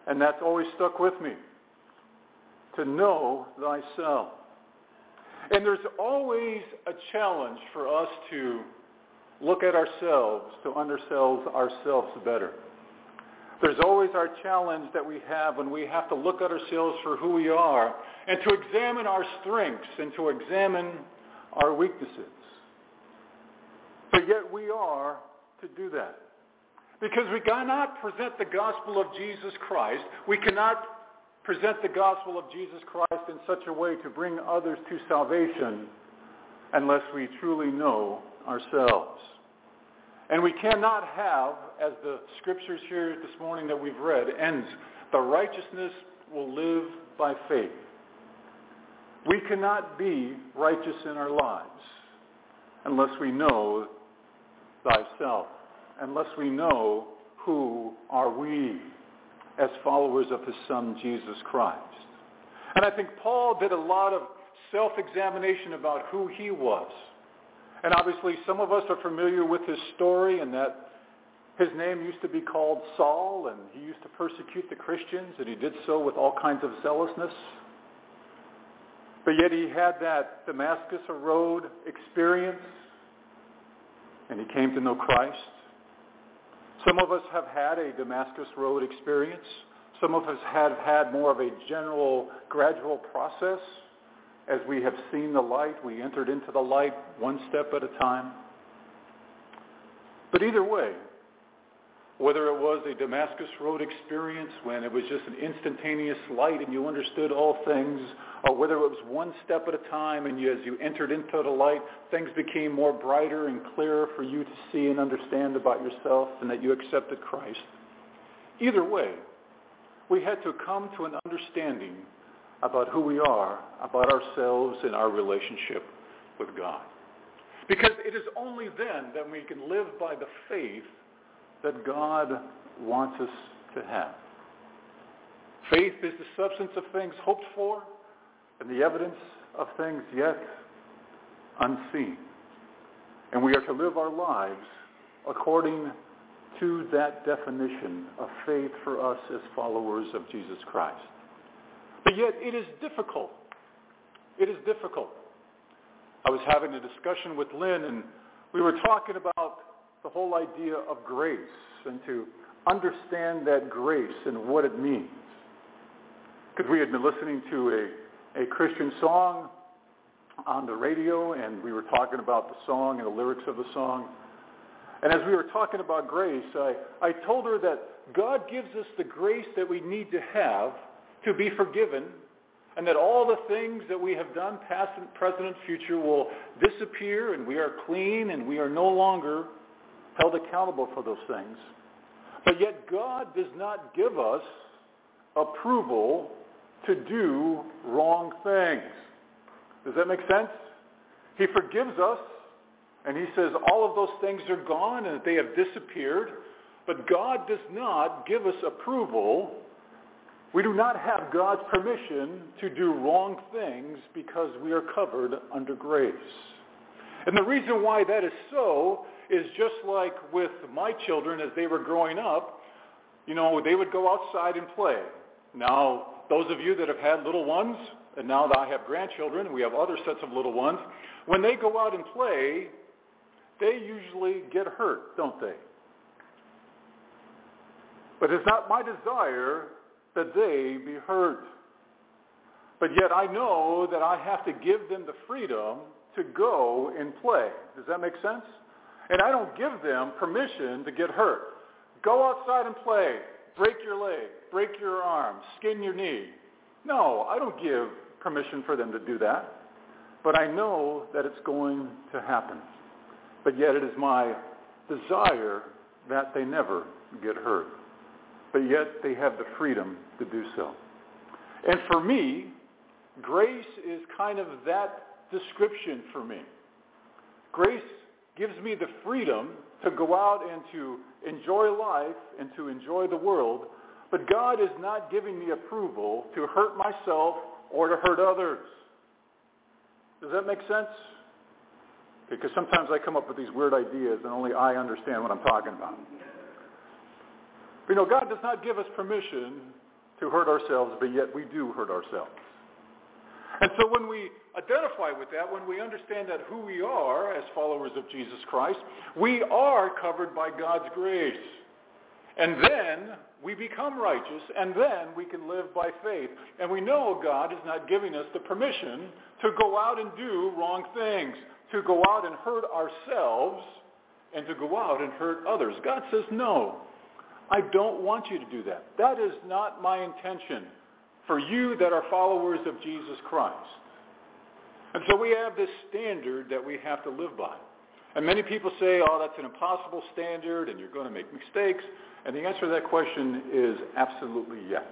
And that's always stuck with me. To know thyself. And there's always a challenge for us to look at ourselves, to understand ourselves better. There's always our challenge that we have when we have to look at ourselves for who we are and to examine our strengths and to examine our weaknesses. But yet we are to do that. Because we cannot present the gospel of Jesus Christ. We cannot present the gospel of Jesus Christ in such a way to bring others to salvation unless we truly know ourselves. And we cannot have, as the scriptures here this morning that we've read ends, the righteousness will live by faith. We cannot be righteous in our lives unless we know thyself, unless we know who are we as followers of his Son, Jesus Christ. And I think Paul did a lot of self-examination about who he was. And obviously some of us are familiar with his story and that his name used to be called Saul, and he used to persecute the Christians, and he did so with all kinds of zealousness. But yet he had that Damascus Road experience, and he came to know Christ. Some of us have had a Damascus Road experience. Some of us have had more of a general, gradual process. As we have seen the light, we entered into the light one step at a time. But either way, whether it was a Damascus Road experience when it was just an instantaneous light and you understood all things, or whether it was one step at a time and as you entered into the light, things became more brighter and clearer for you to see and understand about yourself and that you accepted Christ. Either way, we had to come to an understanding about who we are, about ourselves and our relationship with God. Because it is only then that we can live by the faith that God wants us to have. Faith is the substance of things hoped for and the evidence of things yet unseen. And we are to live our lives according to that definition of faith for us as followers of Jesus Christ. But yet it is difficult. It is difficult. I was having a discussion with Lynn, and we were talking about the whole idea of grace and to understand that grace and what it means. Because we had been listening to a Christian song on the radio, and we were talking about the song and the lyrics of the song. And as we were talking about grace, I told her that God gives us the grace that we need to have to be forgiven, and that all the things that we have done, past and present and future, will disappear, and we are clean, and we are no longer held accountable for those things. But yet God does not give us approval to do wrong things. Does that make sense? He forgives us, and he says all of those things are gone and that they have disappeared, but God does not give us approval. We do not have God's permission to do wrong things because we are covered under grace. And the reason why that is so is just like with my children as they were growing up, they would go outside and play. Now, those of you that have had little ones, and now that I have grandchildren, and we have other sets of little ones, when they go out and play, they usually get hurt, don't they? But it's not my desire that they be hurt. But yet I know that I have to give them the freedom to go and play. Does that make sense? And I don't give them permission to get hurt. Go outside and play. Break your leg. Break your arm. Skin your knee. No, I don't give permission for them to do that. But I know that it's going to happen. But yet it is my desire that they never get hurt. But yet they have the freedom to do so. And for me, grace is kind of that description for me. Grace gives me the freedom to go out and to enjoy life and to enjoy the world, but God is not giving me approval to hurt myself or to hurt others. Does that make sense? Because sometimes I come up with these weird ideas and only I understand what I'm talking about. But God does not give us permission to hurt ourselves, but yet we do hurt ourselves. And so when we identify with that, when we understand that who we are as followers of Jesus Christ, we are covered by God's grace. And then we become righteous, and then we can live by faith. And we know God is not giving us the permission to go out and do wrong things, to go out and hurt ourselves, and to go out and hurt others. God says, no, I don't want you to do that. That is not my intention for you that are followers of Jesus Christ. And so we have this standard that we have to live by. And many people say, oh, that's an impossible standard, and you're going to make mistakes. And the answer to that question is absolutely yes.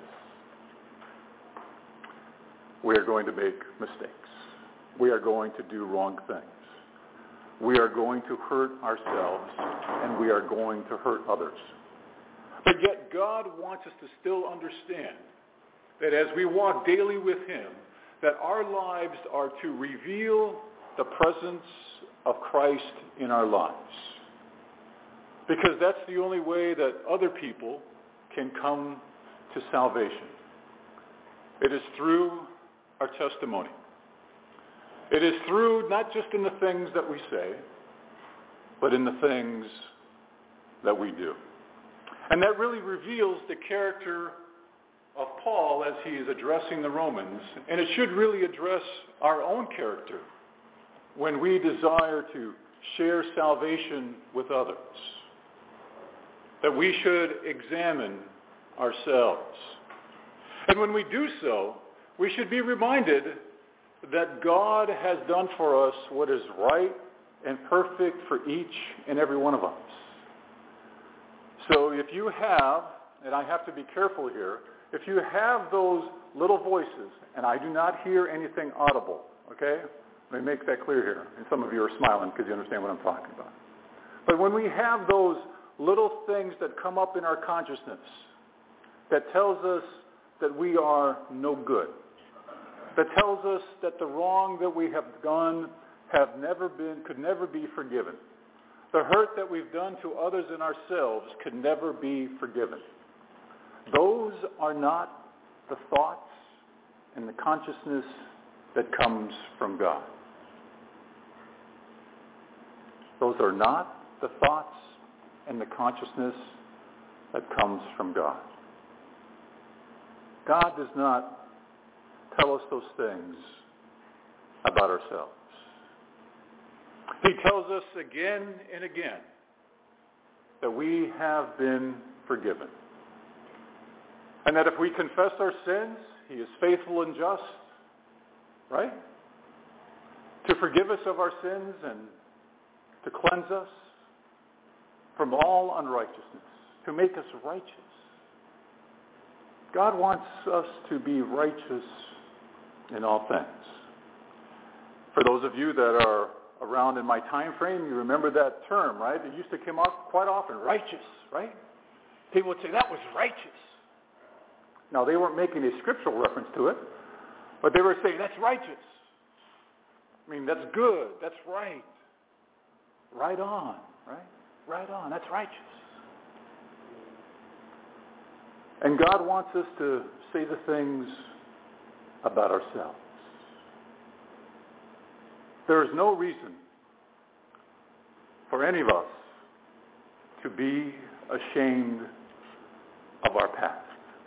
We are going to make mistakes. We are going to do wrong things. We are going to hurt ourselves, and we are going to hurt others. But yet God wants us to still understand that as we walk daily with him, that our lives are to reveal the presence of Christ in our lives. Because that's the only way that other people can come to salvation. It is through our testimony. It is through not just in the things that we say, but in the things that we do. And that really reveals the character of Paul as he is addressing the Romans. And it should really address our own character when we desire to share salvation with others. That we should examine ourselves. And when we do so, we should be reminded that God has done for us what is right and perfect for each and every one of us. So if you have, and I have to be careful here, if you have those little voices, and I do not hear anything audible, okay? Let me make that clear here. And some of you are smiling because you understand what I'm talking about. But when we have those little things that come up in our consciousness that tells us that we are no good, that tells us that the wrong that we have done could never be forgiven. The hurt that we've done to others and ourselves could never be forgiven. Those are not the thoughts and the consciousness that comes from God. Those are not the thoughts and the consciousness that comes from God. God does not tell us those things about ourselves. He tells us again and again that we have been forgiven. And that if we confess our sins, he is faithful and just, right? To forgive us of our sins and to cleanse us from all unrighteousness, to make us righteous. God wants us to be righteous in all things. For those of you that are around in my time frame, you remember that term, right? It used to come up quite often, righteous, right? People would say, that was righteous. Now, they weren't making a scriptural reference to it, but they were saying, that's righteous. I mean, that's good. That's right. Right on, right? Right on. That's righteous. And God wants us to say the things about ourselves. There is no reason for any of us to be ashamed of our past.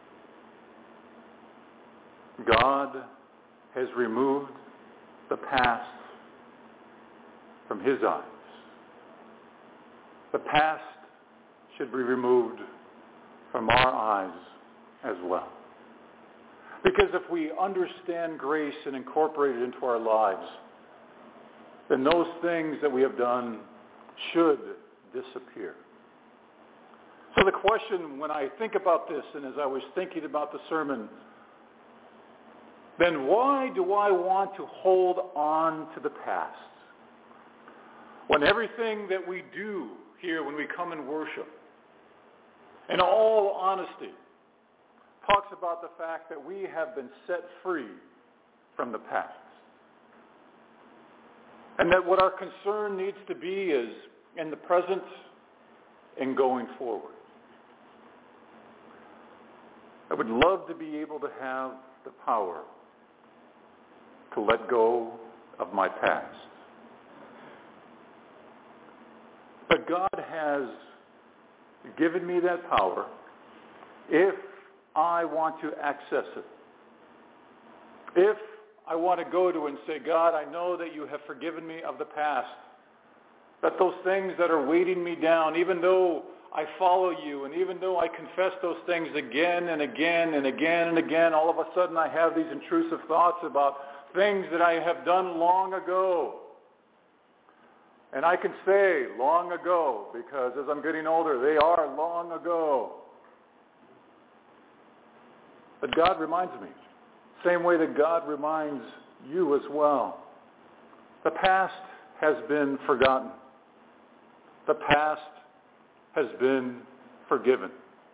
God has removed the past from his eyes. The past should be removed from our eyes as well. Because if we understand grace and incorporate it into our lives, then those things that we have done should disappear. So the question, when I think about this, and as I was thinking about the sermon, then why do I want to hold on to the past? When everything that we do here when we come and worship, in all honesty, talks about the fact that we have been set free from the past. And that what our concern needs to be is in the present and going forward. I would love to be able to have the power to let go of my past. But God has given me that power if I want to access it. If I want to go to and say, God, I know that you have forgiven me of the past, that those things that are weighting me down, even though I follow you and even though I confess those things again and again and again and again, all of a sudden I have these intrusive thoughts about things that I have done long ago. And I can say long ago because as I'm getting older, they are long ago. But God reminds me, same way that God reminds you as well. The past has been forgotten. The past has been forgiven.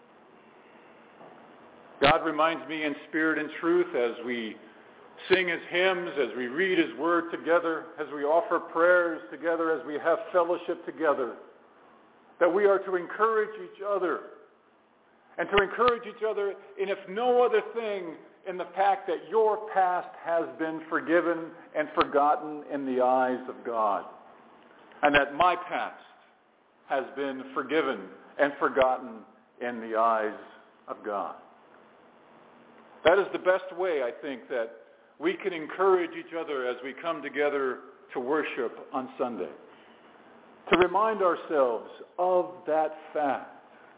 God reminds me in spirit and truth as we sing his hymns, as we read his word together, as we offer prayers together, as we have fellowship together, that we are to encourage each other. And to encourage each other in, if no other thing, in the fact that your past has been forgiven and forgotten in the eyes of God. And that my past has been forgiven and forgotten in the eyes of God. That is the best way, I think, that we can encourage each other as we come together to worship on Sunday. To remind ourselves of that fact.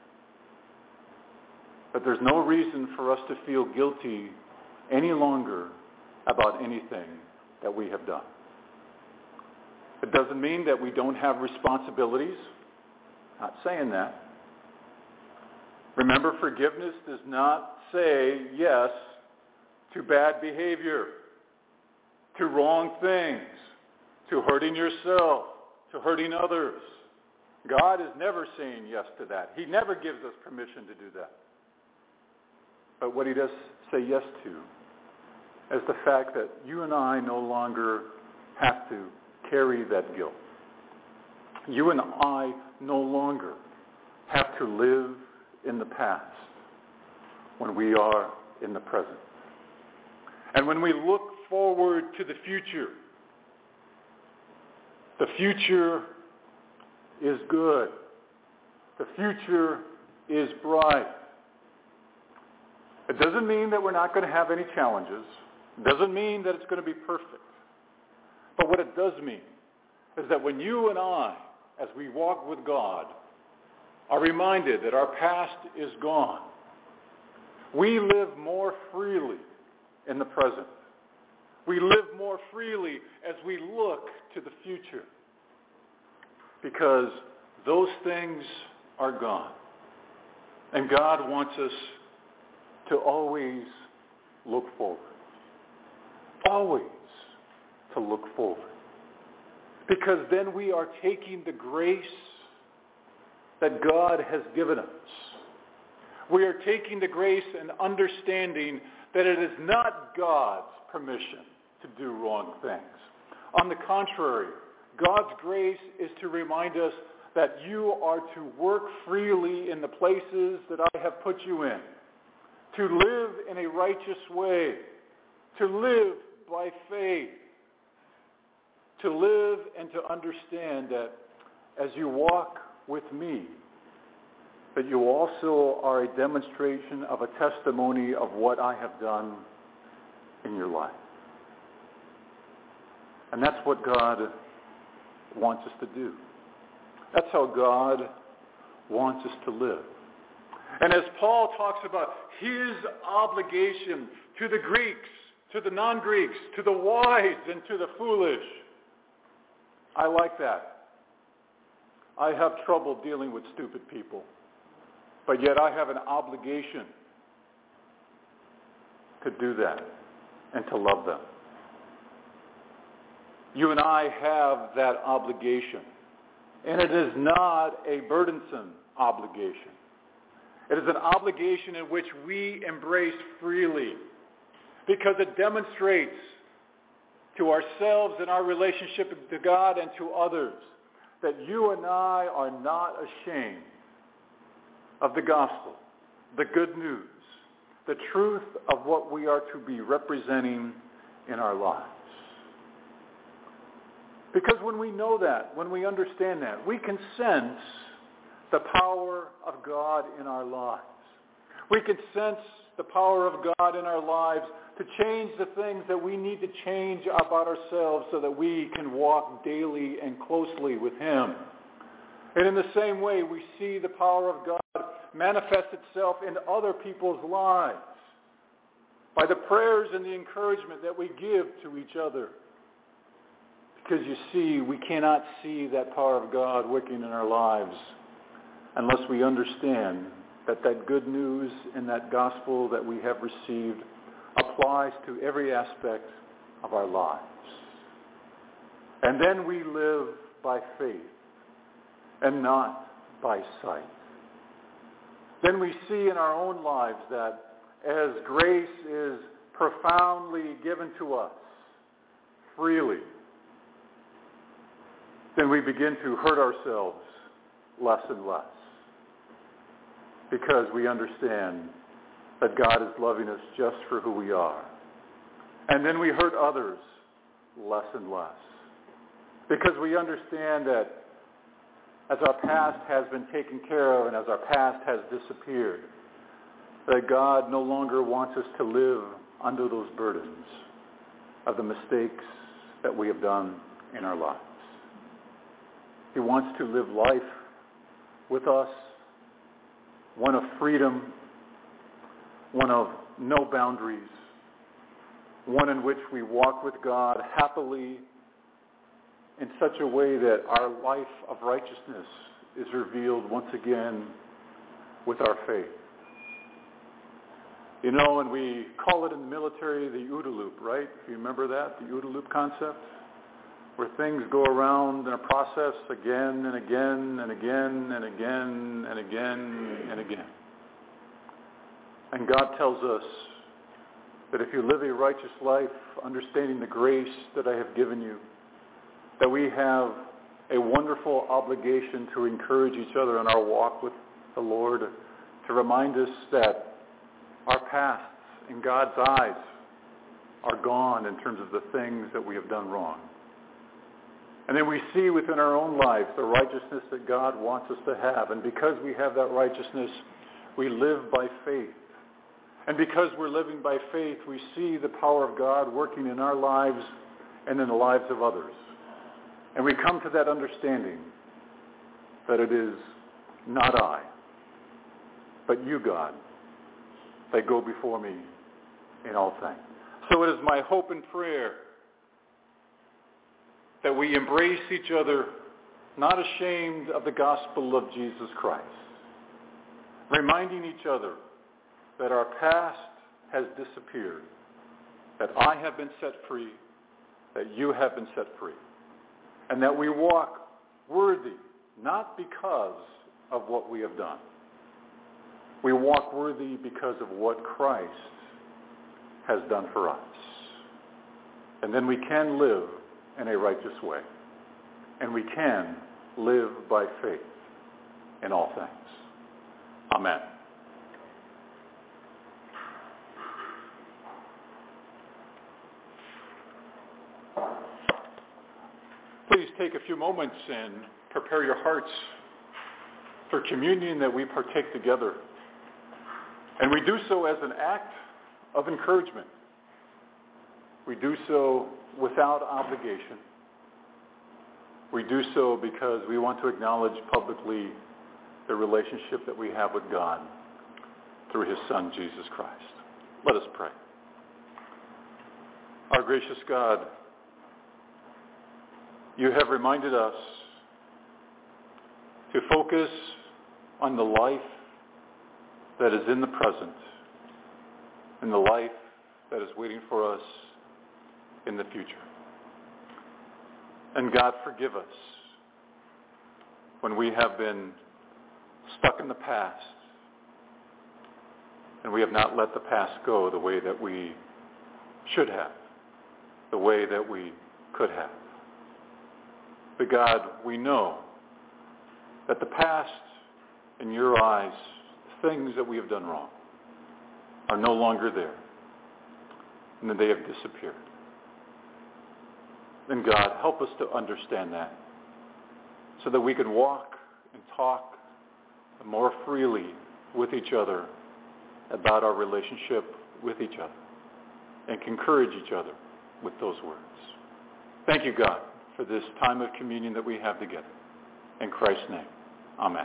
But there's no reason for us to feel guilty any longer about anything that we have done. It doesn't mean that we don't have responsibilities. Not saying that. Remember, forgiveness does not say yes to bad behavior, to wrong things, to hurting yourself, to hurting others. God is never saying yes to that. He never gives us permission to do that. But what he does say yes to is the fact that you and I no longer have to carry that guilt. You and I no longer have to live in the past when we are in the present. And when we look forward to the future is good. The future is bright. It doesn't mean that we're not going to have any challenges. It doesn't mean that it's going to be perfect. But what it does mean is that when you and I, as we walk with God, are reminded that our past is gone, we live more freely in the present. We live more freely as we look to the future because those things are gone. And God wants us to always look forward. Always to look forward. Because then we are taking the grace that God has given us. We are taking the grace and understanding that it is not God's permission to do wrong things. On the contrary, God's grace is to remind us that you are to work freely in the places that I have put you in, to live in a righteous way, to live by faith, to live and to understand that as you walk with me, that you also are a demonstration of a testimony of what I have done in your life. And that's what God wants us to do. That's how God wants us to live. And as Paul talks about his obligation to the Greeks, to the non-Greeks, to the wise and to the foolish, I like that. I have trouble dealing with stupid people, but yet I have an obligation to do that and to love them. You and I have that obligation, and it is not a burdensome obligation. It is an obligation in which we embrace freely because it demonstrates to ourselves and our relationship to God and to others that you and I are not ashamed of the gospel, the good news, the truth of what we are to be representing in our lives. Because when we know that, when we understand that, we can sense the power of God in our lives. We can sense the power of God in our lives to change the things that we need to change about ourselves so that we can walk daily and closely with Him. And in the same way, we see the power of God manifest itself in other people's lives by the prayers and the encouragement that we give to each other. Because you see, we cannot see that power of God working in our lives unless we understand that that good news and that gospel that we have received applies to every aspect of our lives. And then we live by faith and not by sight. Then we see in our own lives that as grace is profoundly given to us freely, then we begin to hurt ourselves less and less because we understand that God is loving us just for who we are. And then we hurt others less and less because we understand that as our past has been taken care of and as our past has disappeared, that God no longer wants us to live under those burdens of the mistakes that we have done in our lives. He wants to live life with us, one of freedom, one of no boundaries, one in which we walk with God happily in such a way that our life of righteousness is revealed once again with our faith. You know, and we call it in the military the OODA loop, right? If you remember that, the OODA loop concept, where things go around in a process again and again and again and again and again and again. And God tells us that if you live a righteous life, understanding the grace that I have given you, that we have a wonderful obligation to encourage each other in our walk with the Lord, to remind us that our pasts in God's eyes are gone in terms of the things that we have done wrong. And then we see within our own lives the righteousness that God wants us to have. And because we have that righteousness, we live by faith. And because we're living by faith, we see the power of God working in our lives and in the lives of others. And we come to that understanding that it is not I, but you, God, that go before me in all things. So it is my hope and prayer that we embrace each other, not ashamed of the gospel of Jesus Christ, reminding each other that our past has disappeared, that I have been set free, that you have been set free, and that we walk worthy, not because of what we have done. We walk worthy because of what Christ has done for us. And then we can live in a righteous way. And we can live by faith in all things. Amen. Please take a few moments and prepare your hearts for communion that we partake together. And we do so as an act of encouragement. We do so without obligation. We do so because we want to acknowledge publicly the relationship that we have with God through His Son, Jesus Christ. Let us pray. Our gracious God, you have reminded us to focus on the life that is in the present and the life that is waiting for us in the future. And God, forgive us when we have been stuck in the past and we have not let the past go the way that we should have, the way that we could have. But God, we know that the past, in your eyes, things that we have done wrong, are no longer there, and that they have disappeared. And God, help us to understand that, so that we can walk and talk more freely with each other about our relationship with each other, and can encourage each other with those words. Thank you, God, for this time of communion that we have together. In Christ's name, amen.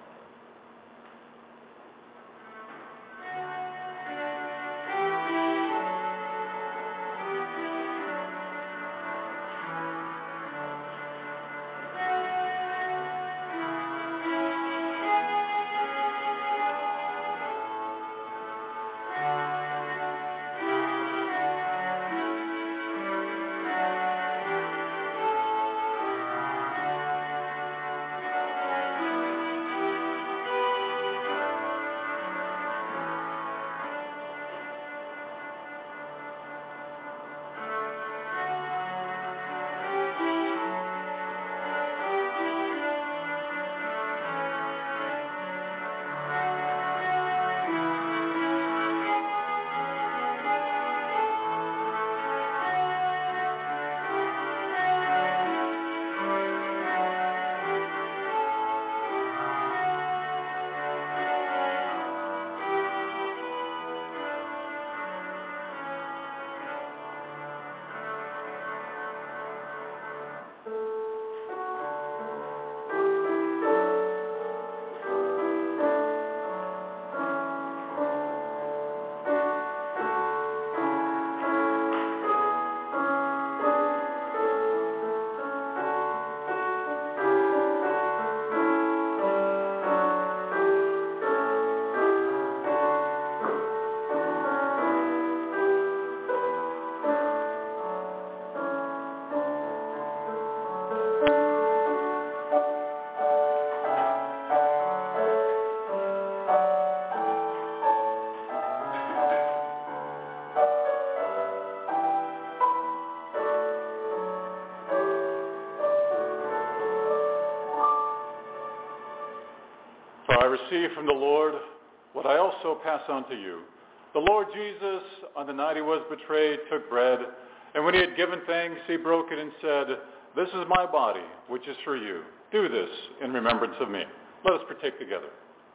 Receive from the Lord what I also pass on to you. The Lord Jesus, on the night he was betrayed, took bread, and when he had given thanks, he broke it and said, "This is my body, which is for you. Do this in remembrance of me." Let us partake together.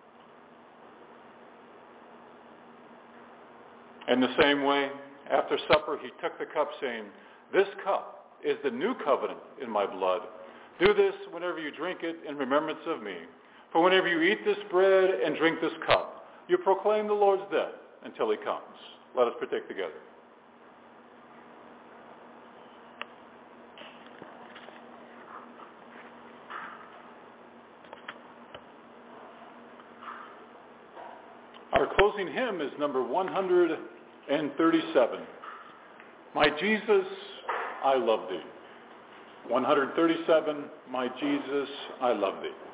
In the same way, after supper, he took the cup, saying, "This cup is the new covenant in my blood. Do this whenever you drink it in remembrance of me. For whenever you eat this bread and drink this cup, you proclaim the Lord's death until he comes." Let us partake together. Our closing hymn is number 137. My Jesus, I love thee. 137, My Jesus, I love thee.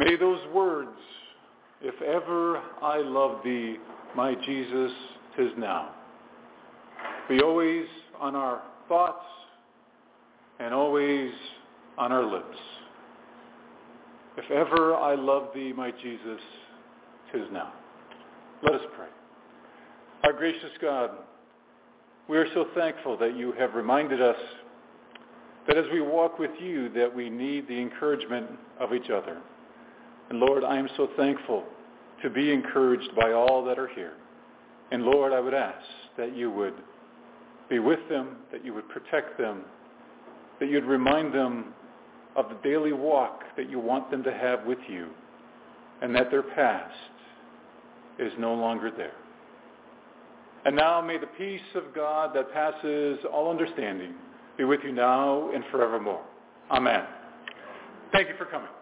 May those words, if ever I love thee, my Jesus, 'tis now, be always on our thoughts and always on our lips. If ever I love thee, my Jesus, 'tis now. Let us pray. Our gracious God, we are so thankful that you have reminded us that as we walk with you, that we need the encouragement of each other. And Lord, I am so thankful to be encouraged by all that are here. And Lord, I would ask that you would be with them, that you would protect them, that you'd remind them of the daily walk that you want them to have with you, and that their past is no longer there. And now may the peace of God that passes all understanding be with you now and forevermore. Amen. Thank you for coming.